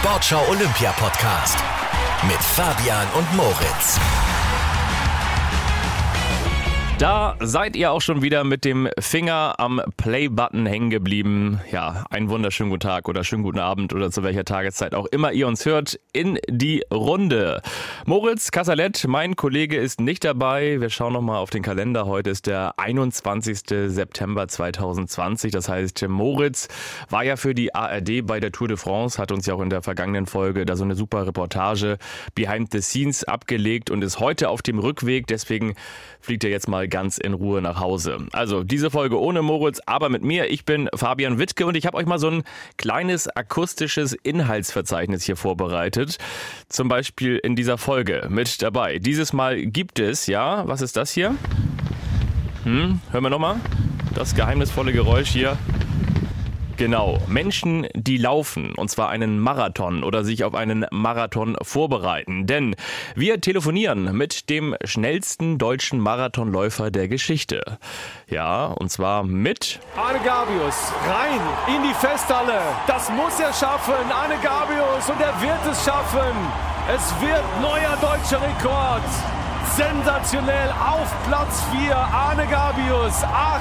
Sportschau Olympia Podcast mit Fabian und Moritz. Da seid ihr auch schon wieder mit dem Finger am Play-Button hängen geblieben. Ja, einen wunderschönen guten Tag oder schönen guten Abend oder zu welcher Tageszeit auch immer ihr uns hört in die Runde. Moritz Kasserlet, mein Kollege, ist nicht dabei. Wir schauen nochmal auf den Kalender. Heute ist der 21. September 2020. Das heißt, Moritz war ja für die ARD bei der Tour de France, hat uns ja auch in der vergangenen Folge da so eine super Reportage Behind the Scenes abgelegt und ist heute auf dem Rückweg. Deswegen fliegt er jetzt mal ganz in Ruhe nach Hause. Also diese Folge ohne Moritz, aber mit mir. Ich bin Fabian Wittke und ich habe euch mal so ein kleines akustisches Inhaltsverzeichnis hier vorbereitet. Zum Beispiel in dieser Folge mit dabei. Dieses Mal gibt es, ja, was ist das hier? Hören wir nochmal? Das geheimnisvolle Geräusch hier. Genau, Menschen, die laufen, und zwar einen Marathon oder sich auf einen Marathon vorbereiten. Denn wir telefonieren mit dem schnellsten deutschen Marathonläufer der Geschichte. Ja, und zwar mit Arne Gabius rein in die Festhalle. Das muss er schaffen, Arne Gabius, und er wird es schaffen. Es wird neuer deutscher Rekord. Sensationell auf Platz 4, Arne Gabius,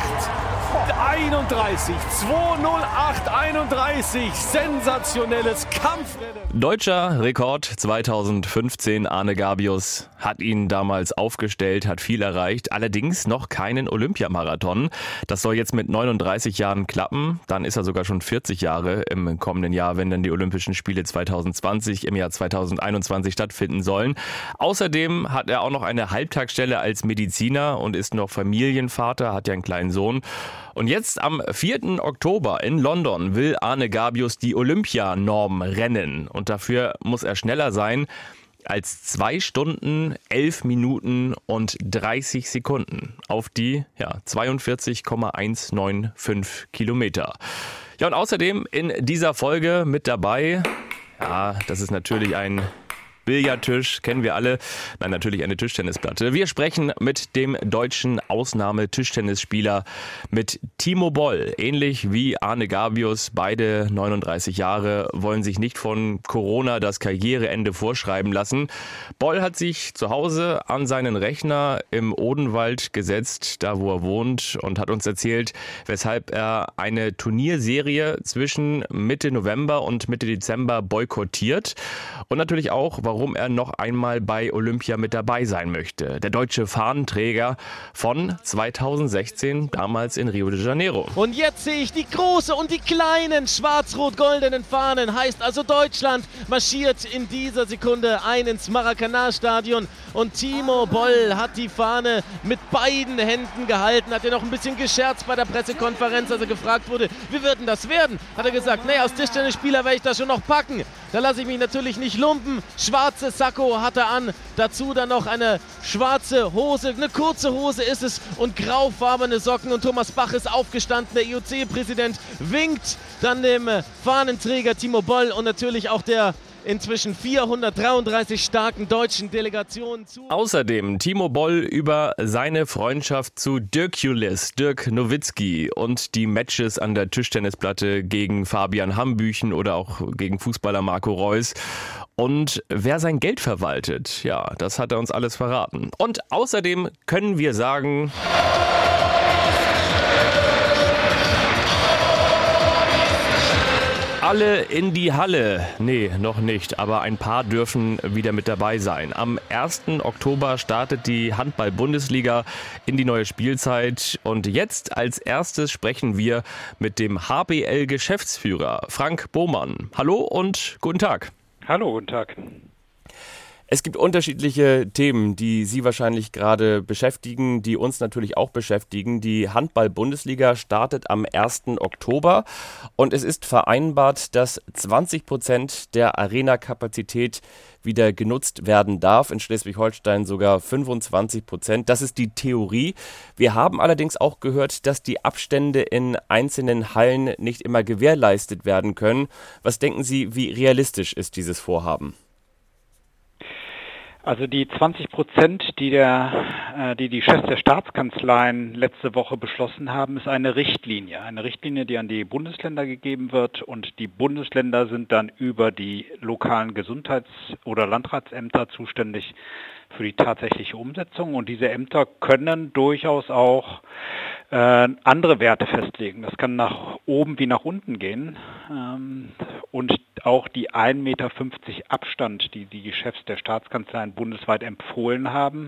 2:08:31, sensationelles Kampfrennen. Deutscher Rekord 2015, Arne Gabius hat ihn damals aufgestellt, hat viel erreicht, allerdings noch keinen Olympiamarathon. Das soll jetzt mit 39 Jahren klappen, dann ist er sogar schon 40 Jahre im kommenden Jahr, wenn dann die Olympischen Spiele 2020 im Jahr 2021 stattfinden sollen. Außerdem hat er auch noch eine Halbtagsstelle als Mediziner und ist noch Familienvater, hat ja einen kleinen Sohn. Und jetzt am 4. Oktober in London will Arne Gabius die Olympianorm rennen. Und dafür muss er schneller sein als 2 Stunden, 11 Minuten und 30 Sekunden auf die 42,195 Kilometer. Ja, und außerdem in dieser Folge mit dabei, das ist natürlich ein Billardtisch, kennen wir alle. Nein, natürlich eine Tischtennisplatte. Wir sprechen mit dem deutschen Ausnahmetischtennisspieler, mit Timo Boll. Ähnlich wie Arne Gabius, beide 39 Jahre, wollen sich nicht von Corona das Karriereende vorschreiben lassen. Boll hat sich zu Hause an seinen Rechner im Odenwald gesetzt, da wo er wohnt, und hat uns erzählt, weshalb er eine Turnierserie zwischen Mitte November und Mitte Dezember boykottiert. Und natürlich auch, warum er noch einmal bei Olympia mit dabei sein möchte. Der deutsche Fahnenträger von 2016, damals in Rio de Janeiro. Und jetzt sehe ich die große und die kleinen schwarz-rot-goldenen Fahnen. Heißt also, Deutschland marschiert in dieser Sekunde ein ins Maracanã-Stadion. Und Timo Boll hat die Fahne mit beiden Händen gehalten. Hat ja noch ein bisschen gescherzt bei der Pressekonferenz, als er gefragt wurde, wie wird denn das werden? Hat er gesagt, als Tischtennisspieler werde ich das schon noch packen. Da lasse ich mich natürlich nicht lumpen. Schwarze Sakko hat er an, dazu dann noch eine schwarze Hose, eine kurze Hose ist es, und graufarbene Socken. Und Thomas Bach ist aufgestanden, der IOC-Präsident winkt dann dem Fahnenträger Timo Boll und natürlich auch der inzwischen 433 starken deutschen Delegationen zu. Außerdem Timo Boll über seine Freundschaft zu Dirk Nowitzki und die Matches an der Tischtennisplatte gegen Fabian Hambüchen oder auch gegen Fußballer Marco Reus. Und wer sein Geld verwaltet, das hat er uns alles verraten. Und außerdem können wir sagen: Alle in die Halle. Nee, noch nicht, aber ein paar dürfen wieder mit dabei sein. Am 1. Oktober startet die Handball-Bundesliga in die neue Spielzeit. Und jetzt als erstes sprechen wir mit dem HBL-Geschäftsführer Frank Bohmann. Hallo und guten Tag. Hallo, guten Tag. Es gibt unterschiedliche Themen, die Sie wahrscheinlich gerade beschäftigen, die uns natürlich auch beschäftigen. Die Handball-Bundesliga startet am 1. Oktober und es ist vereinbart, dass 20% der Arena-Kapazität wieder genutzt werden darf. In Schleswig-Holstein sogar 25%. Das ist die Theorie. Wir haben allerdings auch gehört, dass die Abstände in einzelnen Hallen nicht immer gewährleistet werden können. Was denken Sie, wie realistisch ist dieses Vorhaben? Also die 20%, die Chefs der Staatskanzleien letzte Woche beschlossen haben, ist eine Richtlinie. Eine Richtlinie, die an die Bundesländer gegeben wird, und die Bundesländer sind dann über die lokalen Gesundheits- oder Landratsämter zuständig für die tatsächliche Umsetzung, und diese Ämter können durchaus auch andere Werte festlegen. Das kann nach oben wie nach unten gehen, und auch die 1,50 Meter Abstand, die die Chefs der Staatskanzleien bundesweit empfohlen haben,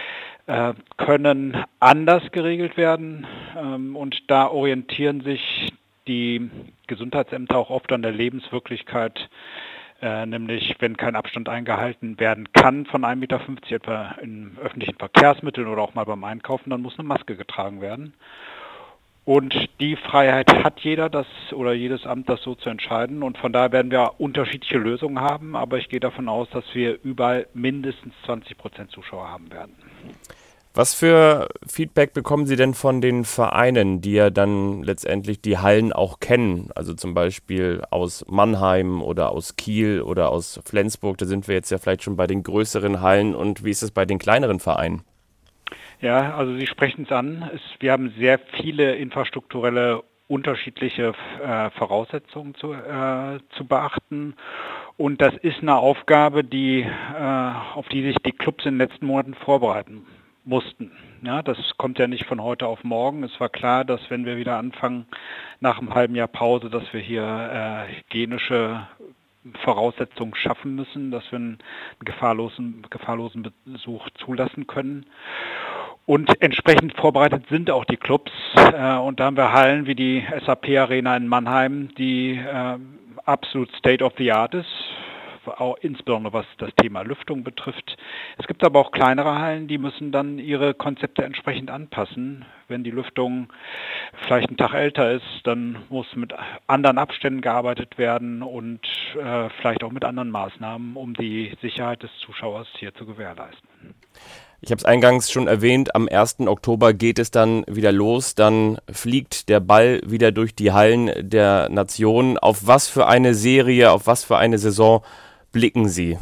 können anders geregelt werden, und da orientieren sich die Gesundheitsämter auch oft an der Lebenswirklichkeit, nämlich wenn kein Abstand eingehalten werden kann von 1,50 Meter etwa in öffentlichen Verkehrsmitteln oder auch mal beim Einkaufen, dann muss eine Maske getragen werden. Und die Freiheit hat jedes Amt, das so zu entscheiden. Und von daher werden wir unterschiedliche Lösungen haben, aber ich gehe davon aus, dass wir überall mindestens 20% Zuschauer haben werden. Was für Feedback bekommen Sie denn von den Vereinen, die ja dann letztendlich die Hallen auch kennen? Also zum Beispiel aus Mannheim oder aus Kiel oder aus Flensburg. Da sind wir jetzt ja vielleicht schon bei den größeren Hallen. Und wie ist es bei den kleineren Vereinen? Ja, also Sie sprechen es an. Wir haben sehr viele infrastrukturelle unterschiedliche Voraussetzungen zu beachten. Und das ist eine Aufgabe, auf die sich die Clubs in den letzten Monaten vorbereiten mussten. Ja, das kommt ja nicht von heute auf morgen. Es war klar, dass wenn wir wieder anfangen nach einem halben Jahr Pause, dass wir hier hygienische Voraussetzungen schaffen müssen, dass wir einen gefahrlosen Besuch zulassen können. Und entsprechend vorbereitet sind auch die Clubs. Und da haben wir Hallen wie die SAP Arena in Mannheim, die absolut State of the Art ist, auch insbesondere was das Thema Lüftung betrifft. Es gibt aber auch kleinere Hallen, die müssen dann ihre Konzepte entsprechend anpassen. Wenn die Lüftung vielleicht einen Tag älter ist, dann muss mit anderen Abständen gearbeitet werden und vielleicht auch mit anderen Maßnahmen, um die Sicherheit des Zuschauers hier zu gewährleisten. Ich habe es eingangs schon erwähnt, am 1. Oktober geht es dann wieder los, dann fliegt der Ball wieder durch die Hallen der Nation. Auf was für eine Serie, auf was für eine Saison blicken Sie?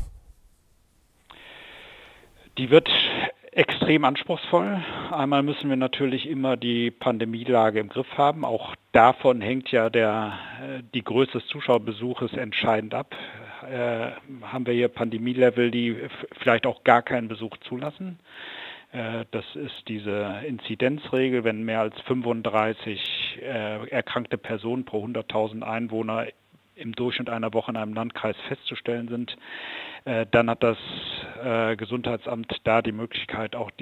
Die wird extrem anspruchsvoll. Einmal müssen wir natürlich immer die Pandemielage im Griff haben. Auch davon hängt ja die Größe des Zuschauerbesuches entscheidend ab. Haben wir hier Pandemielevel, die vielleicht auch gar keinen Besuch zulassen. Das ist diese Inzidenzregel, wenn mehr als 35 erkrankte Personen pro 100.000 Einwohner im Durchschnitt einer Woche in einem Landkreis festzustellen sind, dann hat das Gesundheitsamt da die Möglichkeit, auch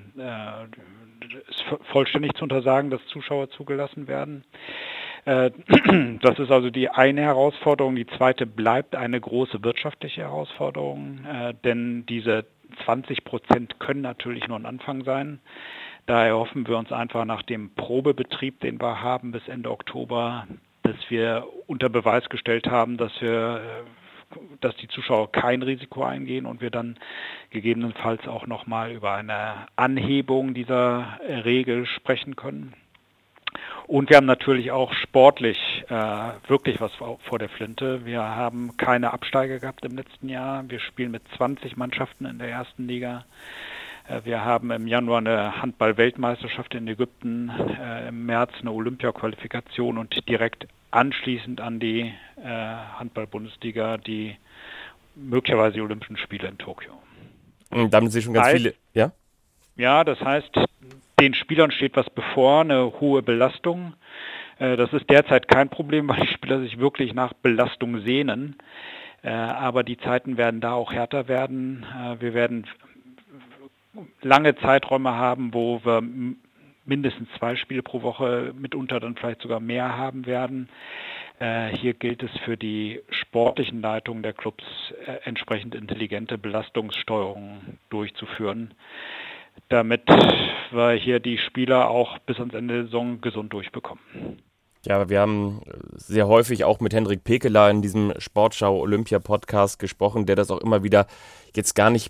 vollständig zu untersagen, dass Zuschauer zugelassen werden. Das ist also die eine Herausforderung. Die zweite bleibt eine große wirtschaftliche Herausforderung, denn diese 20% können natürlich nur ein Anfang sein. Daher hoffen wir uns einfach nach dem Probebetrieb, den wir haben bis Ende Oktober, dass wir unter Beweis gestellt haben, dass die Zuschauer kein Risiko eingehen und wir dann gegebenenfalls auch nochmal über eine Anhebung dieser Regel sprechen können. Und wir haben natürlich auch sportlich wirklich was vor der Flinte. Wir haben keine Absteiger gehabt im letzten Jahr. Wir spielen mit 20 Mannschaften in der ersten Liga. Wir haben im Januar eine Handball-Weltmeisterschaft in Ägypten, im März eine Olympia-Qualifikation und direkt anschließend an die Handball-Bundesliga die möglicherweise die Olympischen Spiele in Tokio. Und damit sind schon ganz viele, ja? Ja, das heißt, den Spielern steht was bevor, eine hohe Belastung. Das ist derzeit kein Problem, weil die Spieler sich wirklich nach Belastung sehnen. Aber die Zeiten werden da auch härter werden. Wir werden lange Zeiträume haben, wo wir mindestens 2 Spiele pro Woche, mitunter dann vielleicht sogar mehr haben werden. Hier gilt es für die sportlichen Leitungen der Clubs entsprechend intelligente Belastungssteuerungen durchzuführen, damit wir hier die Spieler auch bis ans Ende der Saison gesund durchbekommen. Ja, wir haben sehr häufig auch mit Hendrik Pekeler in diesem Sportschau-Olympia-Podcast gesprochen, der das auch immer wieder jetzt gar nicht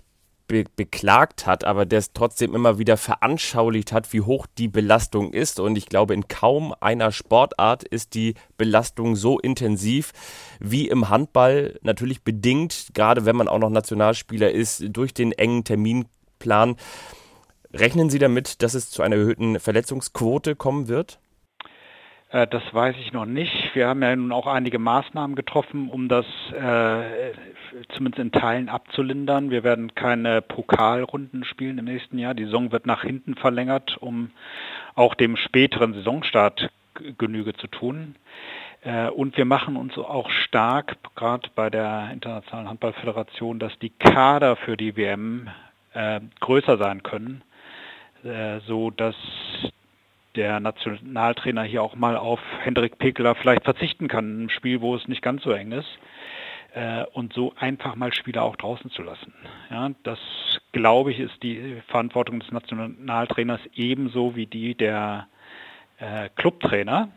beklagt hat, aber der es trotzdem immer wieder veranschaulicht hat, wie hoch die Belastung ist. Und ich glaube, in kaum einer Sportart ist die Belastung so intensiv wie im Handball. Natürlich bedingt, gerade wenn man auch noch Nationalspieler ist, durch den engen Terminplan. Rechnen Sie damit, dass es zu einer erhöhten Verletzungsquote kommen wird? Das weiß ich noch nicht. Wir haben ja nun auch einige Maßnahmen getroffen, um das zumindest in Teilen abzulindern. Wir werden keine Pokalrunden spielen im nächsten Jahr. Die Saison wird nach hinten verlängert, um auch dem späteren Saisonstart Genüge zu tun. Und wir machen uns auch stark, gerade bei der Internationalen Handballföderation, dass die Kader für die WM größer sein können, so dass der Nationaltrainer hier auch mal auf Hendrik Pekeler vielleicht verzichten kann, in einem Spiel, wo es nicht ganz so eng ist, und so einfach mal Spieler auch draußen zu lassen. Ja, das, glaube ich, ist die Verantwortung des Nationaltrainers ebenso wie die der Clubtrainer.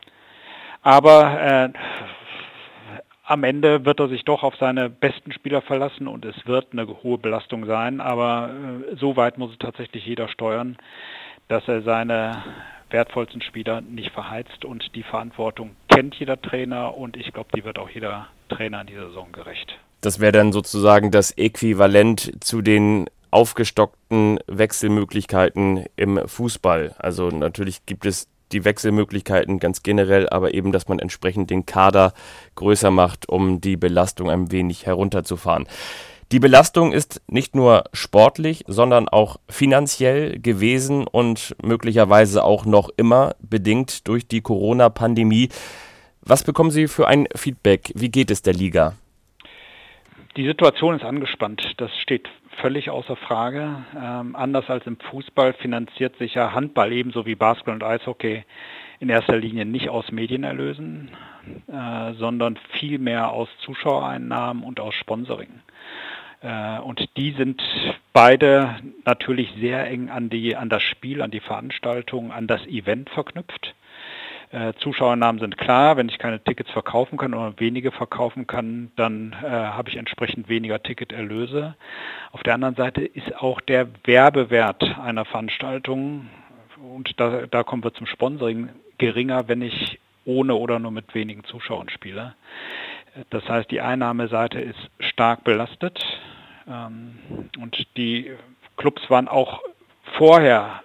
Aber am Ende wird er sich doch auf seine besten Spieler verlassen und es wird eine hohe Belastung sein, aber so weit muss es tatsächlich jeder steuern, dass er seine wertvollsten Spieler nicht verheizt, und die Verantwortung kennt jeder Trainer, und ich glaube, die wird auch jeder Trainer in dieser Saison gerecht. Das wäre dann sozusagen das Äquivalent zu den aufgestockten Wechselmöglichkeiten im Fußball. Also natürlich gibt es die Wechselmöglichkeiten ganz generell, aber eben, dass man entsprechend den Kader größer macht, um die Belastung ein wenig herunterzufahren. Die Belastung ist nicht nur sportlich, sondern auch finanziell gewesen und möglicherweise auch noch immer bedingt durch die Corona-Pandemie. Was bekommen Sie für ein Feedback? Wie geht es der Liga? Die Situation ist angespannt, das steht völlig außer Frage. Anders als im Fußball finanziert sich ja Handball ebenso wie Basketball und Eishockey in erster Linie nicht aus Medienerlösen, sondern vielmehr aus Zuschauereinnahmen und aus Sponsoring. Und die sind beide natürlich sehr eng an das Spiel, an die Veranstaltung, an das Event verknüpft. Zuschauernamen sind klar, wenn ich keine Tickets verkaufen kann oder wenige verkaufen kann, dann habe ich entsprechend weniger Ticketerlöse. Auf der anderen Seite ist auch der Werbewert einer Veranstaltung, und da kommen wir zum Sponsoring, geringer, wenn ich ohne oder nur mit wenigen Zuschauern spiele. Das heißt, die Einnahmeseite ist stark belastet, und die Clubs waren auch vorher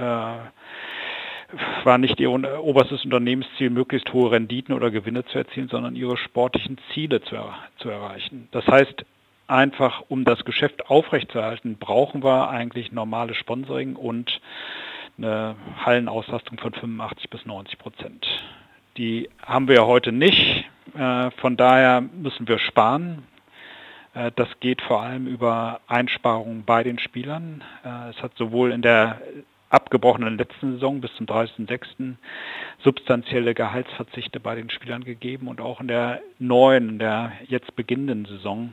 war nicht ihr oberstes Unternehmensziel, möglichst hohe Renditen oder Gewinne zu erzielen, sondern ihre sportlichen Ziele zu erreichen. Das heißt, einfach um das Geschäft aufrechtzuerhalten, brauchen wir eigentlich normales Sponsoring und eine Hallenauslastung von 85-90%. Die haben wir heute nicht, von daher müssen wir sparen. Das geht vor allem über Einsparungen bei den Spielern. Es hat sowohl in der abgebrochenen letzten Saison bis zum 30.06. substanzielle Gehaltsverzichte bei den Spielern gegeben, und auch in der neuen, in der jetzt beginnenden Saison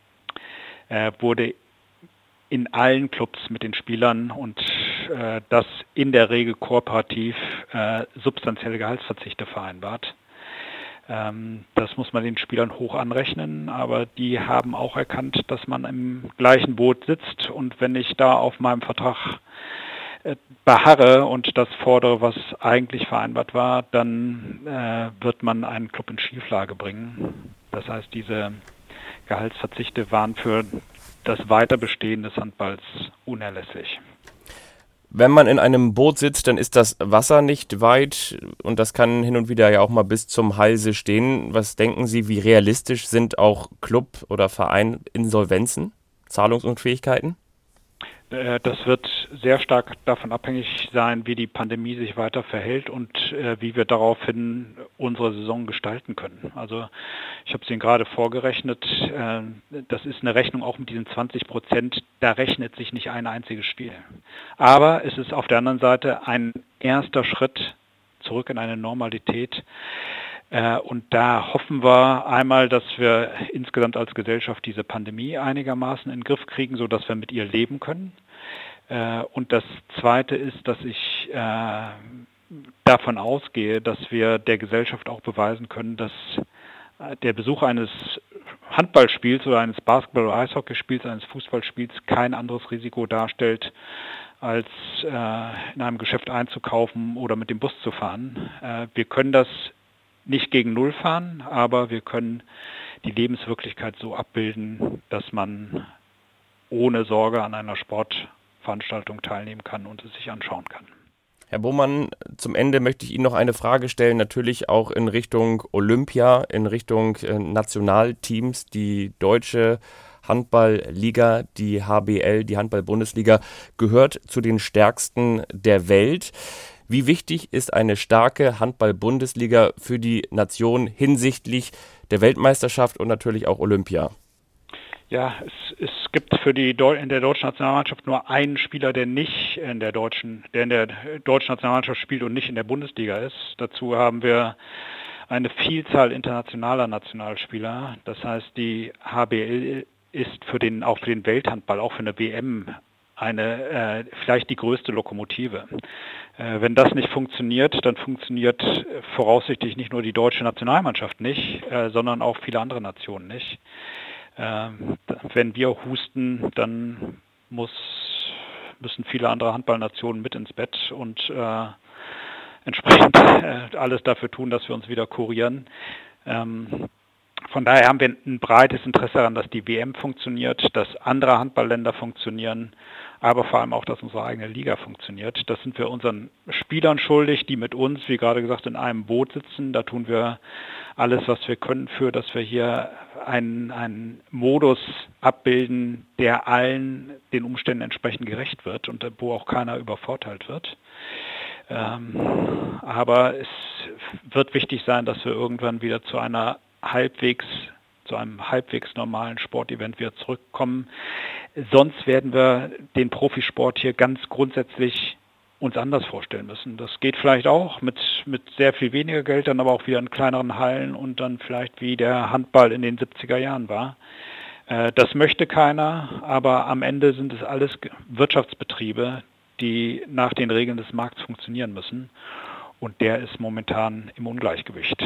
wurde in allen Clubs mit den Spielern, und das in der Regel kooperativ, substanzielle Gehaltsverzichte vereinbart. Das muss man den Spielern hoch anrechnen, aber die haben auch erkannt, dass man im gleichen Boot sitzt, und wenn ich da auf meinem Vertrag beharre und das fordere, was eigentlich vereinbart war, dann wird man einen Club in Schieflage bringen. Das heißt, diese Gehaltsverzichte waren für das Weiterbestehen des Handballs unerlässlich. Wenn man in einem Boot sitzt, dann ist das Wasser nicht weit, und das kann hin und wieder ja auch mal bis zum Halse stehen. Was denken Sie, wie realistisch sind auch Club- oder Verein-Insolvenzen, Zahlungsunfähigkeiten? Das wird sehr stark davon abhängig sein, wie die Pandemie sich weiter verhält und wie wir daraufhin unsere Saison gestalten können. Also ich habe es Ihnen gerade vorgerechnet, das ist eine Rechnung auch mit diesen 20%, da rechnet sich nicht ein einziges Spiel. Aber es ist auf der anderen Seite ein erster Schritt zurück in eine Normalität. Und da hoffen wir einmal, dass wir insgesamt als Gesellschaft diese Pandemie einigermaßen in den Griff kriegen, sodass wir mit ihr leben können. Und das Zweite ist, dass ich davon ausgehe, dass wir der Gesellschaft auch beweisen können, dass der Besuch eines Handballspiels oder eines Basketball- oder Eishockeyspiels, eines Fußballspiels kein anderes Risiko darstellt, als in einem Geschäft einzukaufen oder mit dem Bus zu fahren. Wir können das nicht gegen Null fahren, aber wir können die Lebenswirklichkeit so abbilden, dass man ohne Sorge an einer Sportveranstaltung teilnehmen kann und es sich anschauen kann. Herr Bohmann, zum Ende möchte ich Ihnen noch eine Frage stellen, natürlich auch in Richtung Olympia, in Richtung Nationalteams. Die deutsche Handballliga, die HBL, die Handball-Bundesliga, gehört zu den stärksten der Welt. Wie wichtig ist eine starke Handball-Bundesliga für die Nation hinsichtlich der Weltmeisterschaft und natürlich auch Olympia? Ja, es gibt in der deutschen Nationalmannschaft nur einen Spieler, der in der deutschen Nationalmannschaft spielt und nicht in der Bundesliga ist. Dazu haben wir eine Vielzahl internationaler Nationalspieler. Das heißt, die HBL ist auch für den Welthandball, auch für eine WM, vielleicht die größte Lokomotive. Wenn das nicht funktioniert, dann funktioniert voraussichtlich nicht nur die deutsche Nationalmannschaft nicht, sondern auch viele andere Nationen nicht. Wenn wir husten, dann müssen viele andere Handballnationen mit ins Bett und entsprechend alles dafür tun, dass wir uns wieder kurieren. Von daher haben wir ein breites Interesse daran, dass die WM funktioniert, dass andere Handballländer funktionieren, aber vor allem auch, dass unsere eigene Liga funktioniert. Das sind wir unseren Spielern schuldig, die mit uns, wie gerade gesagt, in einem Boot sitzen. Da tun wir alles, was wir können, dass wir hier einen Modus abbilden, der allen den Umständen entsprechend gerecht wird und wo auch keiner übervorteilt wird. Aber es wird wichtig sein, dass wir irgendwann wieder zu einem halbwegs normalen Sportevent wieder zurückkommen. Sonst werden wir den Profisport hier ganz grundsätzlich uns anders vorstellen müssen. Das geht vielleicht auch mit sehr viel weniger Geld, dann aber auch wieder in kleineren Hallen und dann vielleicht wie der Handball in den 70er Jahren war. Das möchte keiner, aber am Ende sind es alles Wirtschaftsbetriebe, die nach den Regeln des Markts funktionieren müssen. Und der ist momentan im Ungleichgewicht.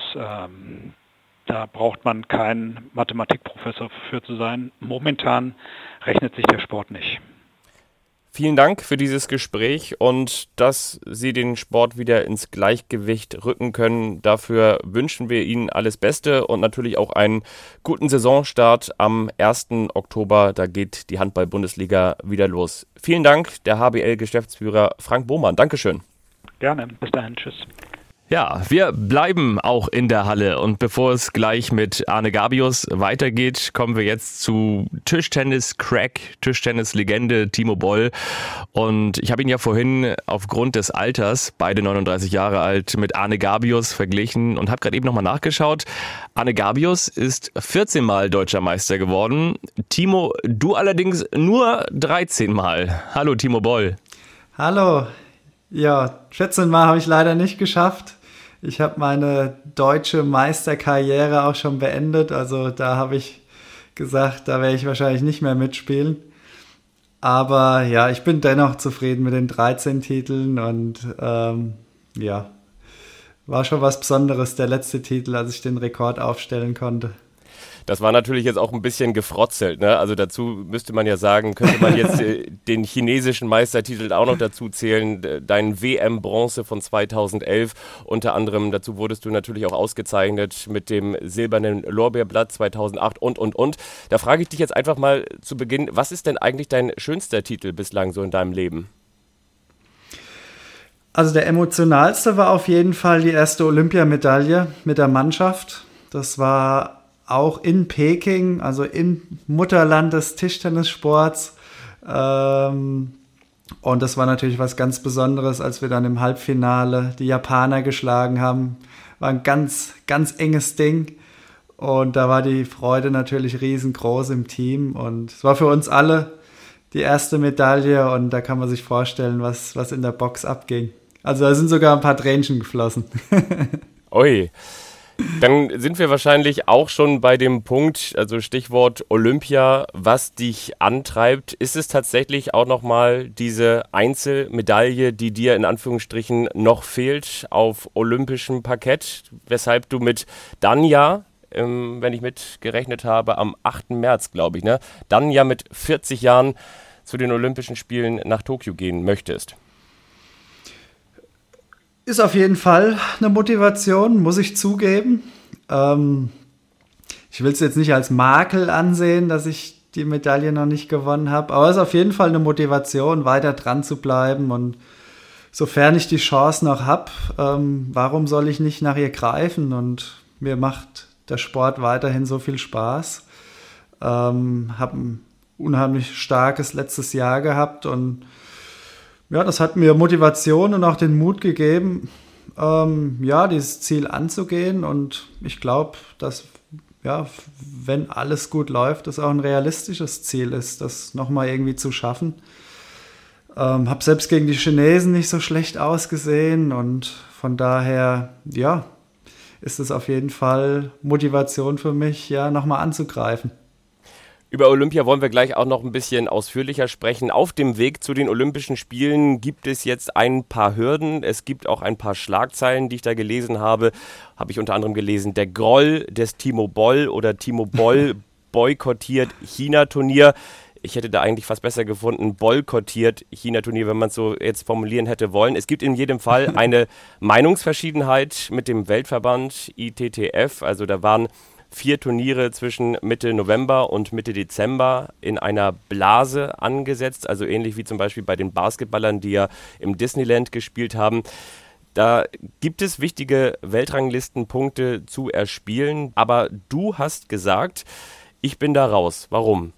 Da braucht man kein Mathematikprofessor für zu sein. Momentan rechnet sich der Sport nicht. Vielen Dank für dieses Gespräch und dass Sie den Sport wieder ins Gleichgewicht rücken können. Dafür wünschen wir Ihnen alles Beste und natürlich auch einen guten Saisonstart am 1. Oktober. Da geht die Handball-Bundesliga wieder los. Vielen Dank, der HBL-Geschäftsführer Frank Bohmann. Dankeschön. Gerne. Bis dahin. Tschüss. Ja, wir bleiben auch in der Halle und bevor es gleich mit Arne Gabius weitergeht, kommen wir jetzt zu Tischtennis-Crack, Tischtennis-Legende Timo Boll und ich habe ihn ja vorhin aufgrund des Alters, beide 39 Jahre alt, mit Arne Gabius verglichen und habe gerade eben nochmal nachgeschaut. Arne Gabius ist 14 Mal deutscher Meister geworden, Timo, du allerdings nur 13 Mal. Hallo Timo Boll. Hallo. Ja, 14 Mal habe ich leider nicht geschafft. Ich habe meine deutsche Meisterkarriere auch schon beendet. Also da habe ich gesagt, da werde ich wahrscheinlich nicht mehr mitspielen. Aber ja, ich bin dennoch zufrieden mit den 13 Titeln und ja, war schon was Besonderes, der letzte Titel, als ich den Rekord aufstellen konnte. Das war natürlich jetzt auch ein bisschen gefrotzelt, ne? Also dazu müsste man ja sagen, könnte man jetzt den chinesischen Meistertitel auch noch dazu zählen, dein WM-Bronze von 2011. Unter anderem dazu wurdest du natürlich auch ausgezeichnet mit dem silbernen Lorbeerblatt 2008 und. Da frage ich dich jetzt einfach mal zu Beginn, was ist denn eigentlich dein schönster Titel bislang so in deinem Leben? Also der emotionalste war auf jeden Fall die erste Olympiamedaille mit der Mannschaft. Das war auch in Peking, also im Mutterland des Tischtennissports. Und das war natürlich was ganz Besonderes, als wir dann im Halbfinale die Japaner geschlagen haben. War ein ganz, ganz enges Ding. Und da war die Freude natürlich riesengroß im Team. Und es war für uns alle die erste Medaille. Und da kann man sich vorstellen, was in der Box abging. Also da sind sogar ein paar Tränchen geflossen. Ui. Dann sind wir wahrscheinlich auch schon bei dem Punkt, also Stichwort Olympia, was dich antreibt. Ist es tatsächlich auch nochmal diese Einzelmedaille, die dir in Anführungsstrichen noch fehlt auf olympischem Parkett, weshalb du mit Danja wenn ich mitgerechnet habe, am 8. März, glaube ich, ne? Dann ja mit 40 Jahren zu den Olympischen Spielen nach Tokio gehen möchtest. Ist auf jeden Fall eine Motivation, muss ich zugeben. Ich will es jetzt nicht als Makel ansehen, dass ich die Medaille noch nicht gewonnen habe, aber es ist auf jeden Fall eine Motivation, weiter dran zu bleiben, und sofern ich die Chance noch habe, warum soll ich nicht nach ihr greifen? Und mir macht der Sport weiterhin so viel Spaß. Habe ein unheimlich starkes letztes Jahr gehabt, und ja, das hat mir Motivation und auch den Mut gegeben, dieses Ziel anzugehen. Und ich glaube, dass, ja, wenn alles gut läuft, das auch ein realistisches Ziel ist, das nochmal irgendwie zu schaffen. Habe selbst gegen die Chinesen nicht so schlecht ausgesehen, und von daher, ja, ist es auf jeden Fall Motivation für mich, ja, nochmal anzugreifen. Über Olympia wollen wir gleich auch noch ein bisschen ausführlicher sprechen. Auf dem Weg zu den Olympischen Spielen gibt es jetzt ein paar Hürden. Es gibt auch ein paar Schlagzeilen, die ich da gelesen habe. Habe ich unter anderem gelesen, der Groll des Timo Boll oder Timo Boll boykottiert China-Turnier. Ich hätte da eigentlich fast besser gefunden, boykottiert China-Turnier, wenn man es so jetzt formulieren hätte wollen. Es gibt in jedem Fall eine Meinungsverschiedenheit mit dem Weltverband ITTF. Also da waren 4 Turniere zwischen Mitte November und Mitte Dezember in einer Blase angesetzt, also ähnlich wie zum Beispiel bei den Basketballern, die ja im Disneyland gespielt haben. Da gibt es wichtige Weltranglistenpunkte zu erspielen, aber du hast gesagt, ich bin da raus. Warum?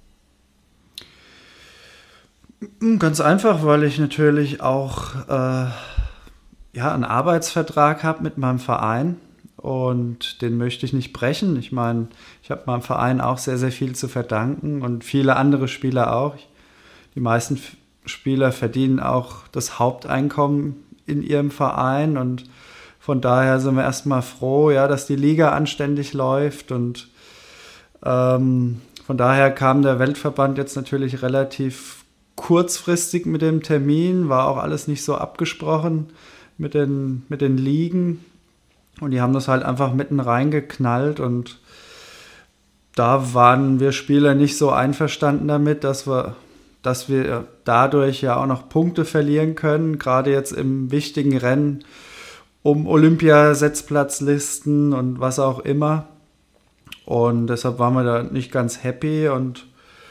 Ganz einfach, weil ich natürlich auch einen Arbeitsvertrag habe mit meinem Verein. Und den möchte ich nicht brechen. Ich meine, ich habe meinem Verein auch sehr, sehr viel zu verdanken, und viele andere Spieler auch. Die meisten Spieler verdienen auch das Haupteinkommen in ihrem Verein, und von daher sind wir erstmal froh, ja, dass die Liga anständig läuft, und von daher kam der Weltverband jetzt natürlich relativ kurzfristig mit dem Termin, war auch alles nicht so abgesprochen mit den Ligen. Und die haben das halt einfach mitten reingeknallt, und da waren wir Spieler nicht so einverstanden damit, dass wir dadurch ja auch noch Punkte verlieren können, gerade jetzt im wichtigen Rennen um Olympiasetzplatzlisten und was auch immer. Und deshalb waren wir da nicht ganz happy, und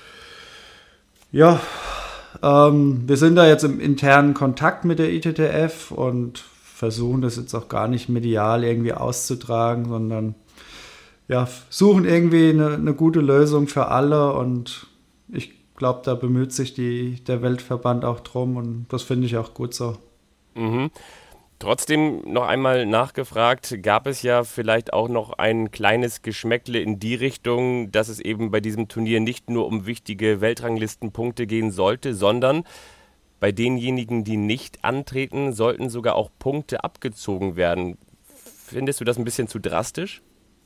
ja, wir sind da jetzt im internen Kontakt mit der ITTF und versuchen das jetzt auch gar nicht medial irgendwie auszutragen, sondern ja, suchen irgendwie eine gute Lösung für alle, und ich glaube, da bemüht sich der Weltverband auch drum, und das finde ich auch gut so. Mhm. Trotzdem noch einmal nachgefragt, gab es ja vielleicht auch noch ein kleines Geschmäckle in die Richtung, dass es eben bei diesem Turnier nicht nur um wichtige Weltranglistenpunkte gehen sollte, sondern bei denjenigen, die nicht antreten, sollten sogar auch Punkte abgezogen werden. Findest du das ein bisschen zu drastisch?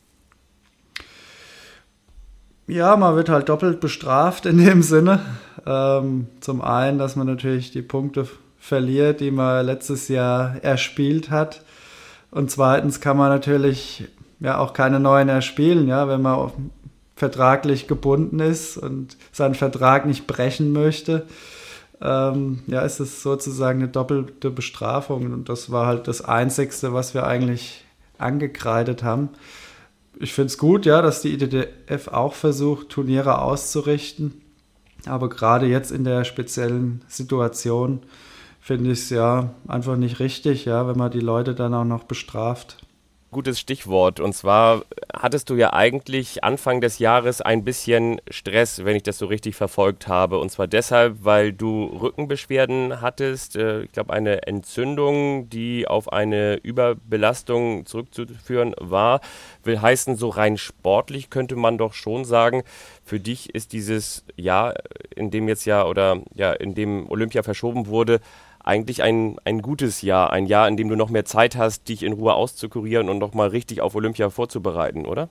Ja, man wird halt doppelt bestraft in dem Sinne. Zum einen, dass man natürlich die Punkte verliert, die man letztes Jahr erspielt hat. Und zweitens kann man natürlich ja auch keine neuen erspielen, ja, wenn man vertraglich gebunden ist und seinen Vertrag nicht brechen möchte. Ist es sozusagen eine doppelte Bestrafung, und das war halt das Einzigste, was wir eigentlich angekreidet haben. Ich finde es gut, ja, dass die ITTF auch versucht, Turniere auszurichten, aber gerade jetzt in der speziellen Situation finde ich es ja einfach nicht richtig, ja, wenn man die Leute dann auch noch bestraft. Gutes Stichwort. Und zwar hattest du ja eigentlich Anfang des Jahres ein bisschen Stress, wenn ich das so richtig verfolgt habe. Und zwar deshalb, weil du Rückenbeschwerden hattest. Ich glaube, eine Entzündung, die auf eine Überbelastung zurückzuführen war. Will heißen, so rein sportlich könnte man doch schon sagen, für dich ist dieses Jahr, in dem in dem Olympia verschoben wurde, eigentlich ein gutes Jahr, ein Jahr, in dem du noch mehr Zeit hast, dich in Ruhe auszukurieren und noch mal richtig auf Olympia vorzubereiten, oder?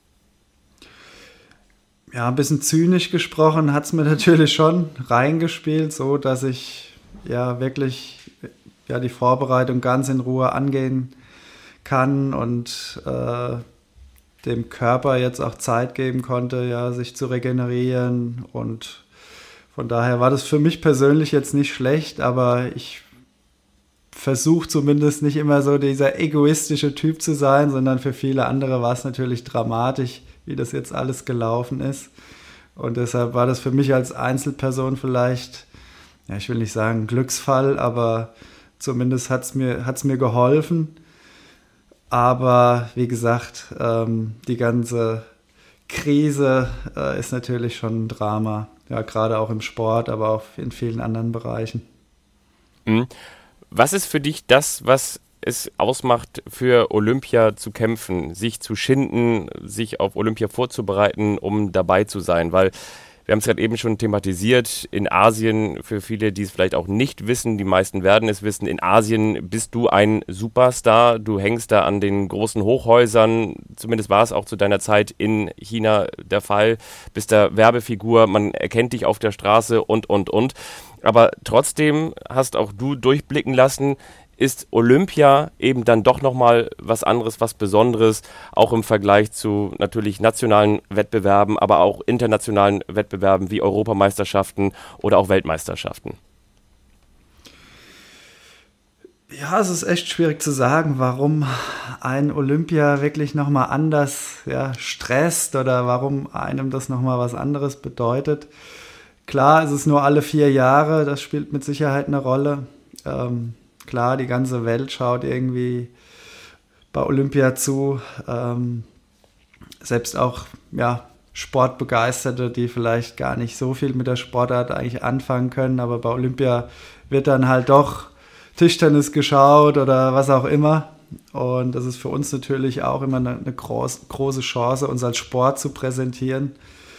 Ja, ein bisschen zynisch gesprochen hat es mir natürlich schon reingespielt, so dass ich ja wirklich die Vorbereitung ganz in Ruhe angehen kann und dem Körper jetzt auch Zeit geben konnte, ja, sich zu regenerieren. Und von daher war das für mich persönlich jetzt nicht schlecht, aber ich versuche zumindest nicht immer so dieser egoistische Typ zu sein, sondern für viele andere war es natürlich dramatisch, wie das jetzt alles gelaufen ist. Und deshalb war das für mich als Einzelperson vielleicht, ja, ich will nicht sagen Glücksfall, aber zumindest hat's mir geholfen. Aber wie gesagt, die ganze Krise ist natürlich schon ein Drama. Ja, gerade auch im Sport, aber auch in vielen anderen Bereichen. Was ist für dich das, was es ausmacht, für Olympia zu kämpfen, sich zu schinden, sich auf Olympia vorzubereiten, um dabei zu sein? Weil wir haben es gerade eben schon thematisiert, in Asien, für viele, die es vielleicht auch nicht wissen, die meisten werden es wissen, in Asien bist du ein Superstar, du hängst da an den großen Hochhäusern, zumindest war es auch zu deiner Zeit in China der Fall, bist da Werbefigur, man erkennt dich auf der Straße und. Aber trotzdem hast auch du durchblicken lassen, ist Olympia eben dann doch nochmal was anderes, was Besonderes, auch im Vergleich zu natürlich nationalen Wettbewerben, aber auch internationalen Wettbewerben wie Europameisterschaften oder auch Weltmeisterschaften? Ja, es ist echt schwierig zu sagen, warum ein Olympia wirklich nochmal anders stresst oder warum einem das nochmal was anderes bedeutet. Klar, es ist nur alle 4 Jahre, das spielt mit Sicherheit eine Rolle. Klar, die ganze Welt schaut irgendwie bei Olympia zu. Selbst auch Sportbegeisterte, die vielleicht gar nicht so viel mit der Sportart eigentlich anfangen können. Aber bei Olympia wird dann halt doch Tischtennis geschaut oder was auch immer. Und das ist für uns natürlich auch immer eine große Chance, uns als Sport zu präsentieren.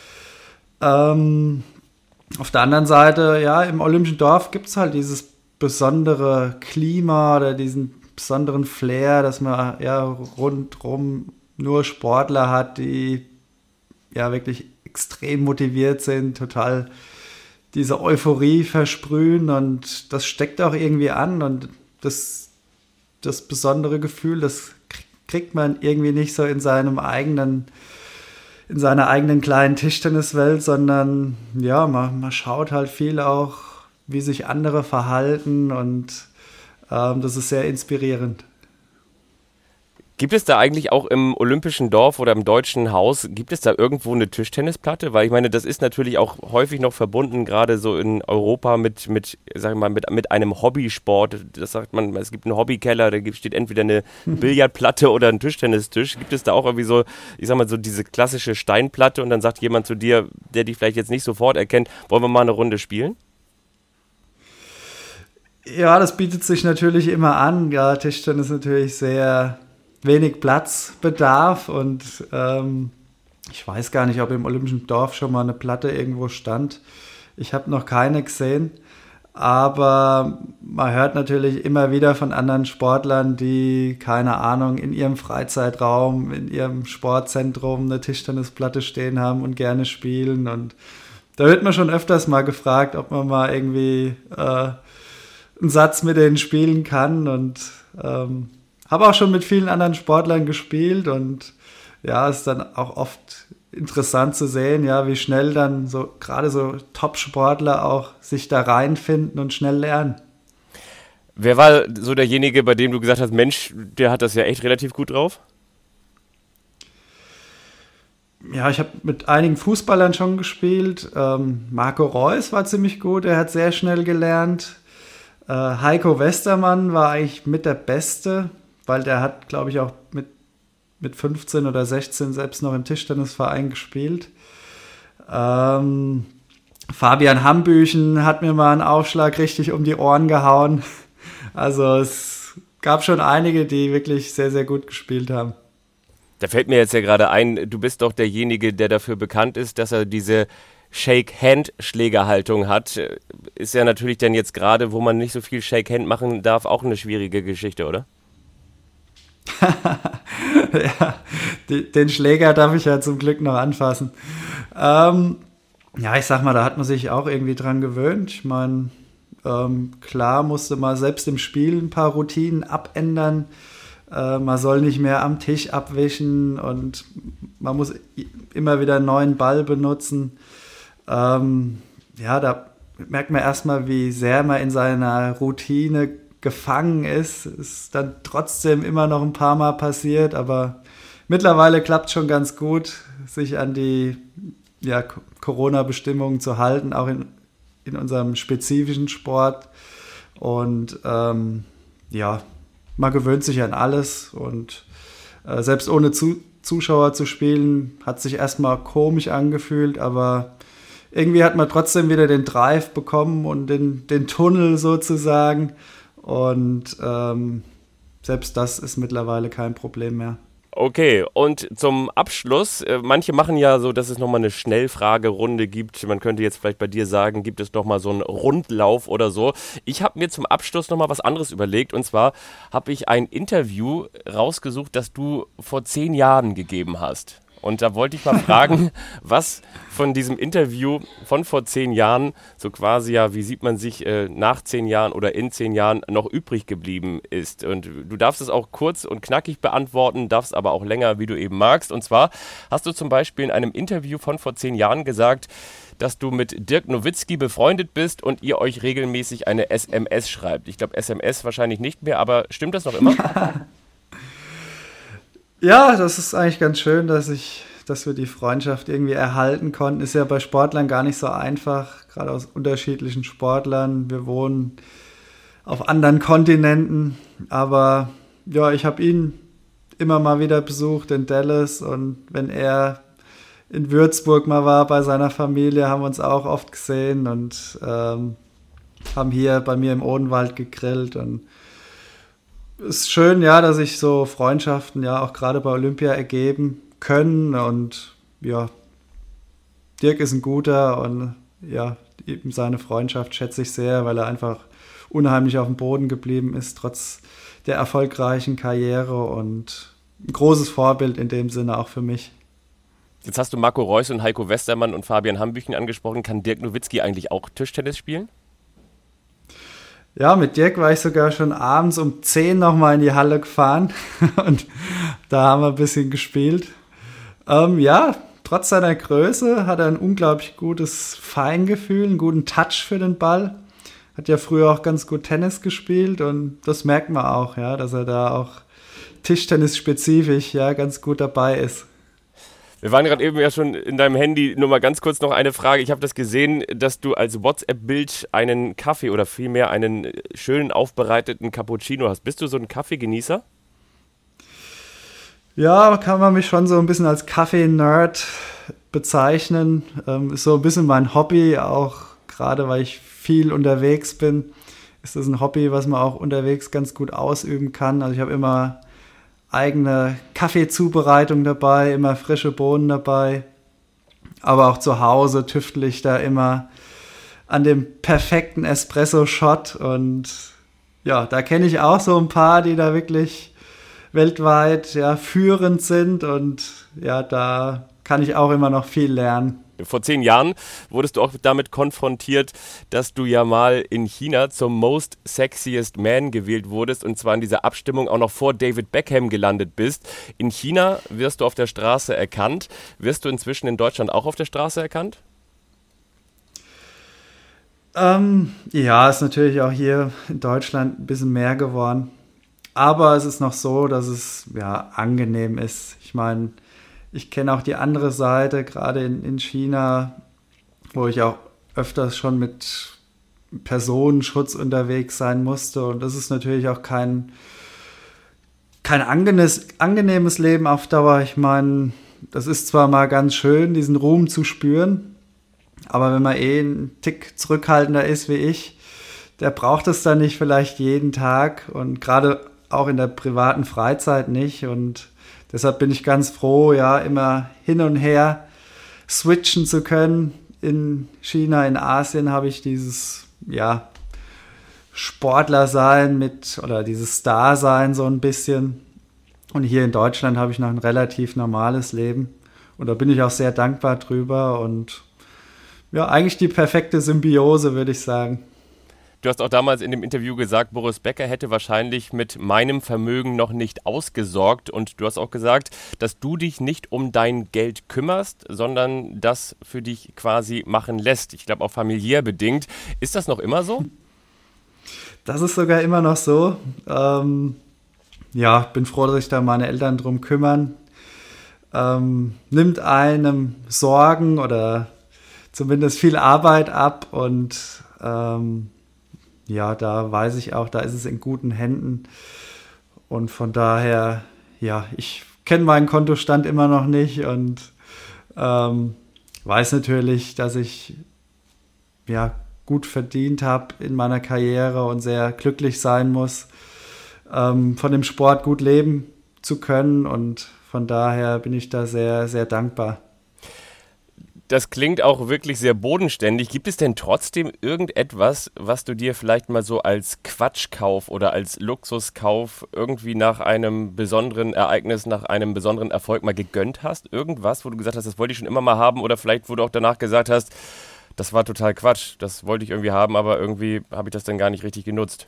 Auf der anderen Seite, ja, im Olympischen Dorf gibt es halt dieses besondere Klima oder diesen besonderen Flair, dass man rundherum nur Sportler hat, die wirklich extrem motiviert sind, total diese Euphorie versprühen und das steckt auch irgendwie an und das besondere Gefühl, das kriegt man irgendwie nicht so in seiner eigenen kleinen Tischtenniswelt, sondern man schaut halt viel auch, wie sich andere verhalten und das ist sehr inspirierend. Gibt es da eigentlich auch im Olympischen Dorf oder im Deutschen Haus, gibt es da irgendwo eine Tischtennisplatte? Weil ich meine, das ist natürlich auch häufig noch verbunden, gerade so in Europa mit einem Hobbysport. Das sagt man, es gibt einen Hobbykeller, da steht entweder eine Billardplatte oder ein Tischtennistisch. Gibt es da auch irgendwie so, ich sag mal so diese klassische Steinplatte und dann sagt jemand zu dir, der dich vielleicht jetzt nicht sofort erkennt, wollen wir mal eine Runde spielen? Ja, das bietet sich natürlich immer an. Ja, Tischtennis ist natürlich sehr wenig Platzbedarf und ich weiß gar nicht, ob im Olympischen Dorf schon mal eine Platte irgendwo stand. Ich habe noch keine gesehen, aber man hört natürlich immer wieder von anderen Sportlern, die, keine Ahnung, in ihrem Freizeitraum, in ihrem Sportzentrum eine Tischtennisplatte stehen haben und gerne spielen und da wird man schon öfters mal gefragt, ob man mal irgendwie einen Satz mit denen spielen kann und habe auch schon mit vielen anderen Sportlern gespielt und ja, es ist dann auch oft interessant zu sehen, ja, wie schnell dann so gerade so Top-Sportler auch sich da reinfinden und schnell lernen. Wer war so derjenige, bei dem du gesagt hast, Mensch, der hat das ja echt relativ gut drauf? Ja, ich habe mit einigen Fußballern schon gespielt. Marco Reus war ziemlich gut, er hat sehr schnell gelernt. Heiko Westermann war eigentlich mit der Beste, weil der hat, glaube ich, auch mit 15 oder 16 selbst noch im Tischtennisverein gespielt. Fabian Hambüchen hat mir mal einen Aufschlag richtig um die Ohren gehauen. Also es gab schon einige, die wirklich sehr, sehr gut gespielt haben. Da fällt mir jetzt ja gerade ein, du bist doch derjenige, der dafür bekannt ist, dass er diese Shake-Hand-Schlägerhaltung hat. Ist ja natürlich dann jetzt gerade, wo man nicht so viel Shake-Hand machen darf, auch eine schwierige Geschichte, oder? Ja, den Schläger darf ich ja zum Glück noch anfassen. Ich sag mal, da hat man sich auch irgendwie dran gewöhnt. Ich meine, klar musste man selbst im Spiel ein paar Routinen abändern. Man soll nicht mehr am Tisch abwischen und man muss immer wieder einen neuen Ball benutzen. Da merkt man erstmal, wie sehr man in seiner Routine gefangen ist. Ist dann trotzdem immer noch ein paar Mal passiert, aber mittlerweile klappt es schon ganz gut, sich an die Corona-Bestimmungen zu halten, auch in unserem spezifischen Sport. Und man gewöhnt sich an alles und selbst ohne Zuschauer zu spielen, hat sich erstmal komisch angefühlt, aber irgendwie hat man trotzdem wieder den Drive bekommen und den Tunnel sozusagen und selbst das ist mittlerweile kein Problem mehr. Okay, und zum Abschluss, manche machen ja so, dass es nochmal eine Schnellfragerunde gibt. Man könnte jetzt vielleicht bei dir sagen, gibt es nochmal so einen Rundlauf oder so. Ich habe mir zum Abschluss nochmal was anderes überlegt. Und zwar habe ich ein Interview rausgesucht, das du vor 10 Jahren gegeben hast. Und da wollte ich mal fragen, was von diesem Interview von vor 10 Jahren, so quasi wie sieht man sich nach 10 Jahren oder in 10 Jahren noch übrig geblieben ist. Und du darfst es auch kurz und knackig beantworten, darfst aber auch länger, wie du eben magst. Und zwar hast du zum Beispiel in einem Interview von vor 10 Jahren gesagt, dass du mit Dirk Nowitzki befreundet bist und ihr euch regelmäßig eine SMS schreibt. Ich glaube, SMS wahrscheinlich nicht mehr, aber stimmt das noch immer? Ja, das ist eigentlich ganz schön, dass wir die Freundschaft irgendwie erhalten konnten. Ist ja bei Sportlern gar nicht so einfach, gerade aus unterschiedlichen Sportlern. Wir wohnen auf anderen Kontinenten, aber ja, ich habe ihn immer mal wieder besucht in Dallas und wenn er in Würzburg mal war bei seiner Familie, haben wir uns auch oft gesehen und haben hier bei mir im Odenwald gegrillt und es ist schön, ja, dass sich so Freundschaften ja auch gerade bei Olympia ergeben können und ja, Dirk ist ein guter und ja, eben seine Freundschaft schätze ich sehr, weil er einfach unheimlich auf dem Boden geblieben ist, trotz der erfolgreichen Karriere und ein großes Vorbild in dem Sinne auch für mich. Jetzt hast du Marco Reus und Heiko Westermann und Fabian Hambüchen angesprochen. Kann Dirk Nowitzki eigentlich auch Tischtennis spielen? Ja, mit Dirk war ich sogar schon abends um 10 nochmal in die Halle gefahren und da haben wir ein bisschen gespielt. Trotz seiner Größe hat er ein unglaublich gutes Feingefühl, einen guten Touch für den Ball. Hat ja früher auch ganz gut Tennis gespielt und das merkt man auch, ja, dass er da auch Tischtennis-spezifisch ganz gut dabei ist. Wir waren gerade eben ja schon in deinem Handy, nur mal ganz kurz noch eine Frage. Ich habe das gesehen, dass du als WhatsApp-Bild einen Kaffee oder vielmehr einen schönen aufbereiteten Cappuccino hast. Bist du so ein Kaffeegenießer? Ja, kann man mich schon so ein bisschen als Kaffee-Nerd bezeichnen. Ist so ein bisschen mein Hobby, auch gerade weil ich viel unterwegs bin. Ist das ein Hobby, was man auch unterwegs ganz gut ausüben kann. Also ich habe immer eigene Kaffeezubereitung dabei, immer frische Bohnen dabei. Aber auch zu Hause tüftle ich da immer an dem perfekten Espresso-Shot. Und ja, da kenne ich auch so ein paar, die da wirklich weltweit führend sind. Und ja, da kann ich auch immer noch viel lernen. Vor 10 Jahren wurdest du auch damit konfrontiert, dass du ja mal in China zum Most Sexiest Man gewählt wurdest und zwar in dieser Abstimmung auch noch vor David Beckham gelandet bist. In China wirst du auf der Straße erkannt. Wirst du inzwischen in Deutschland auch auf der Straße erkannt? Ist natürlich auch hier in Deutschland ein bisschen mehr geworden. Aber es ist noch so, dass es angenehm ist. Ich meine, ich kenne auch die andere Seite, gerade in China, wo ich auch öfters schon mit Personenschutz unterwegs sein musste. Und das ist natürlich auch kein angenehmes Leben auf Dauer. Ich meine, das ist zwar mal ganz schön, diesen Ruhm zu spüren, aber wenn man einen Tick zurückhaltender ist wie ich, der braucht es dann nicht vielleicht jeden Tag und gerade auch in der privaten Freizeit nicht. Und deshalb bin ich ganz froh, immer hin und her switchen zu können. In China, in Asien habe ich dieses, Sportler-Sein oder dieses Star-Sein so ein bisschen. Und hier in Deutschland habe ich noch ein relativ normales Leben. Und da bin ich auch sehr dankbar drüber. Und eigentlich die perfekte Symbiose, würde ich sagen. Du hast auch damals in dem Interview gesagt, Boris Becker hätte wahrscheinlich mit meinem Vermögen noch nicht ausgesorgt. Und du hast auch gesagt, dass du dich nicht um dein Geld kümmerst, sondern das für dich quasi machen lässt. Ich glaube auch familiär bedingt. Ist das noch immer so? Das ist sogar immer noch so. Ich bin froh, dass sich da meine Eltern drum kümmern. Nimmt einem Sorgen oder zumindest viel Arbeit ab und da weiß ich auch, da ist es in guten Händen und von daher, ich kenne meinen Kontostand immer noch nicht und weiß natürlich, dass ich gut verdient habe in meiner Karriere und sehr glücklich sein muss, von dem Sport gut leben zu können und von daher bin ich da sehr, sehr dankbar. Das klingt auch wirklich sehr bodenständig. Gibt es denn trotzdem irgendetwas, was du dir vielleicht mal so als Quatschkauf oder als Luxuskauf irgendwie nach einem besonderen Ereignis, nach einem besonderen Erfolg mal gegönnt hast? Irgendwas, wo du gesagt hast, das wollte ich schon immer mal haben oder vielleicht, wo du auch danach gesagt hast, das war total Quatsch, das wollte ich irgendwie haben, aber irgendwie habe ich das dann gar nicht richtig genutzt.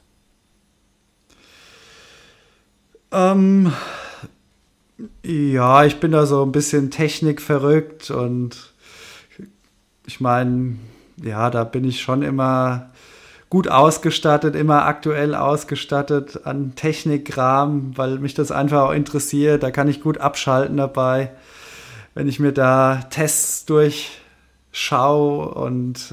Ich bin da so ein bisschen technikverrückt und ich meine, da bin ich schon immer gut ausgestattet, immer aktuell ausgestattet an Technikkram, weil mich das einfach auch interessiert. Da kann ich gut abschalten dabei, wenn ich mir da Tests durchschaue und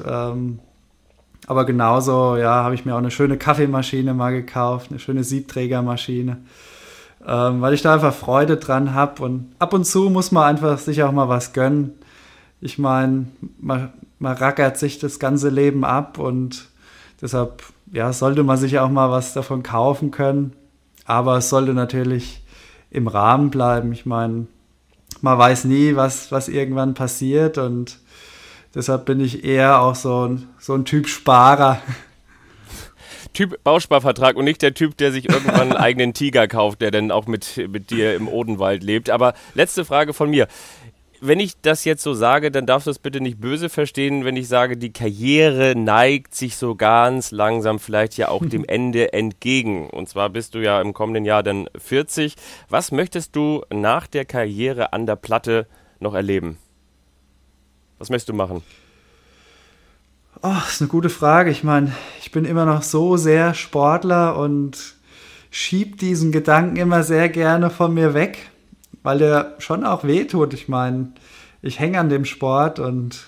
aber genauso, habe ich mir auch eine schöne Kaffeemaschine mal gekauft, eine schöne Siebträgermaschine, weil ich da einfach Freude dran habe und ab und zu muss man einfach sich auch mal was gönnen. Ich meine, man rackert sich das ganze Leben ab und deshalb sollte man sich auch mal was davon kaufen können. Aber es sollte natürlich im Rahmen bleiben. Ich meine, man weiß nie, was irgendwann passiert und deshalb bin ich eher auch so ein Typ Sparer. Typ Bausparvertrag und nicht der Typ, der sich irgendwann einen eigenen Tiger kauft, der dann auch mit dir im Odenwald lebt. Aber letzte Frage von mir. Wenn ich das jetzt so sage, dann darfst du es bitte nicht böse verstehen, wenn ich sage, die Karriere neigt sich so ganz langsam vielleicht ja auch dem Ende entgegen. Und zwar bist du ja im kommenden Jahr dann 40. Was möchtest du nach der Karriere an der Platte noch erleben? Was möchtest du machen? Das ist eine gute Frage. Ich meine, ich bin immer noch so sehr Sportler und schieb diesen Gedanken immer sehr gerne von mir weg, weil der schon auch wehtut. Ich meine, ich hänge an dem Sport und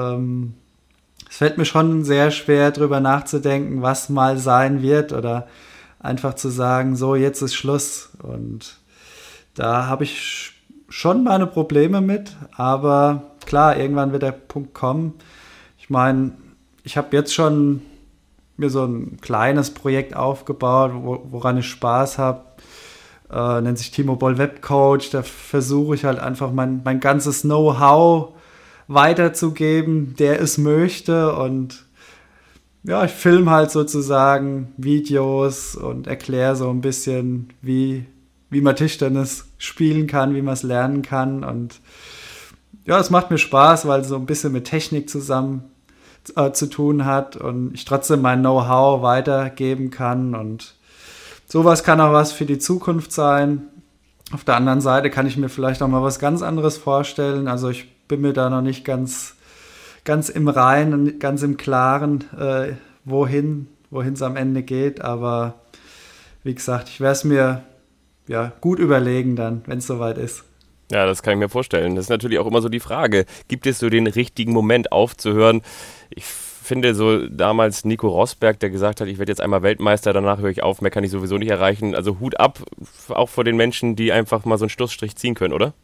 es fällt mir schon sehr schwer, drüber nachzudenken, was mal sein wird oder einfach zu sagen, so, jetzt ist Schluss. Und da habe ich schon meine Probleme mit, aber klar, irgendwann wird der Punkt kommen. Ich meine, ich habe jetzt schon mir so ein kleines Projekt aufgebaut, woran ich Spaß habe. Nennt sich Timo Boll Webcoach. Da versuche ich halt einfach mein ganzes Know-how weiterzugeben, der es möchte. Und ich filme halt sozusagen Videos und erkläre so ein bisschen, wie man Tischtennis spielen kann, wie man es lernen kann. Und es macht mir Spaß, weil es so ein bisschen mit Technik zusammen zu tun hat und ich trotzdem mein Know-how weitergeben kann und sowas kann auch was für die Zukunft sein. Auf der anderen Seite kann ich mir vielleicht auch mal was ganz anderes vorstellen. Also ich bin mir da noch nicht ganz im Reinen, ganz im Klaren, wohin es am Ende geht. Aber wie gesagt, ich werde es mir gut überlegen dann, wenn es soweit ist. Ja, das kann ich mir vorstellen. Das ist natürlich auch immer so die Frage, gibt es so den richtigen Moment aufzuhören? Ich finde so damals Nico Rosberg, der gesagt hat, ich werde jetzt einmal Weltmeister, danach höre ich auf, mehr kann ich sowieso nicht erreichen. Also Hut ab, auch vor den Menschen, die einfach mal so einen Schlussstrich ziehen können, oder?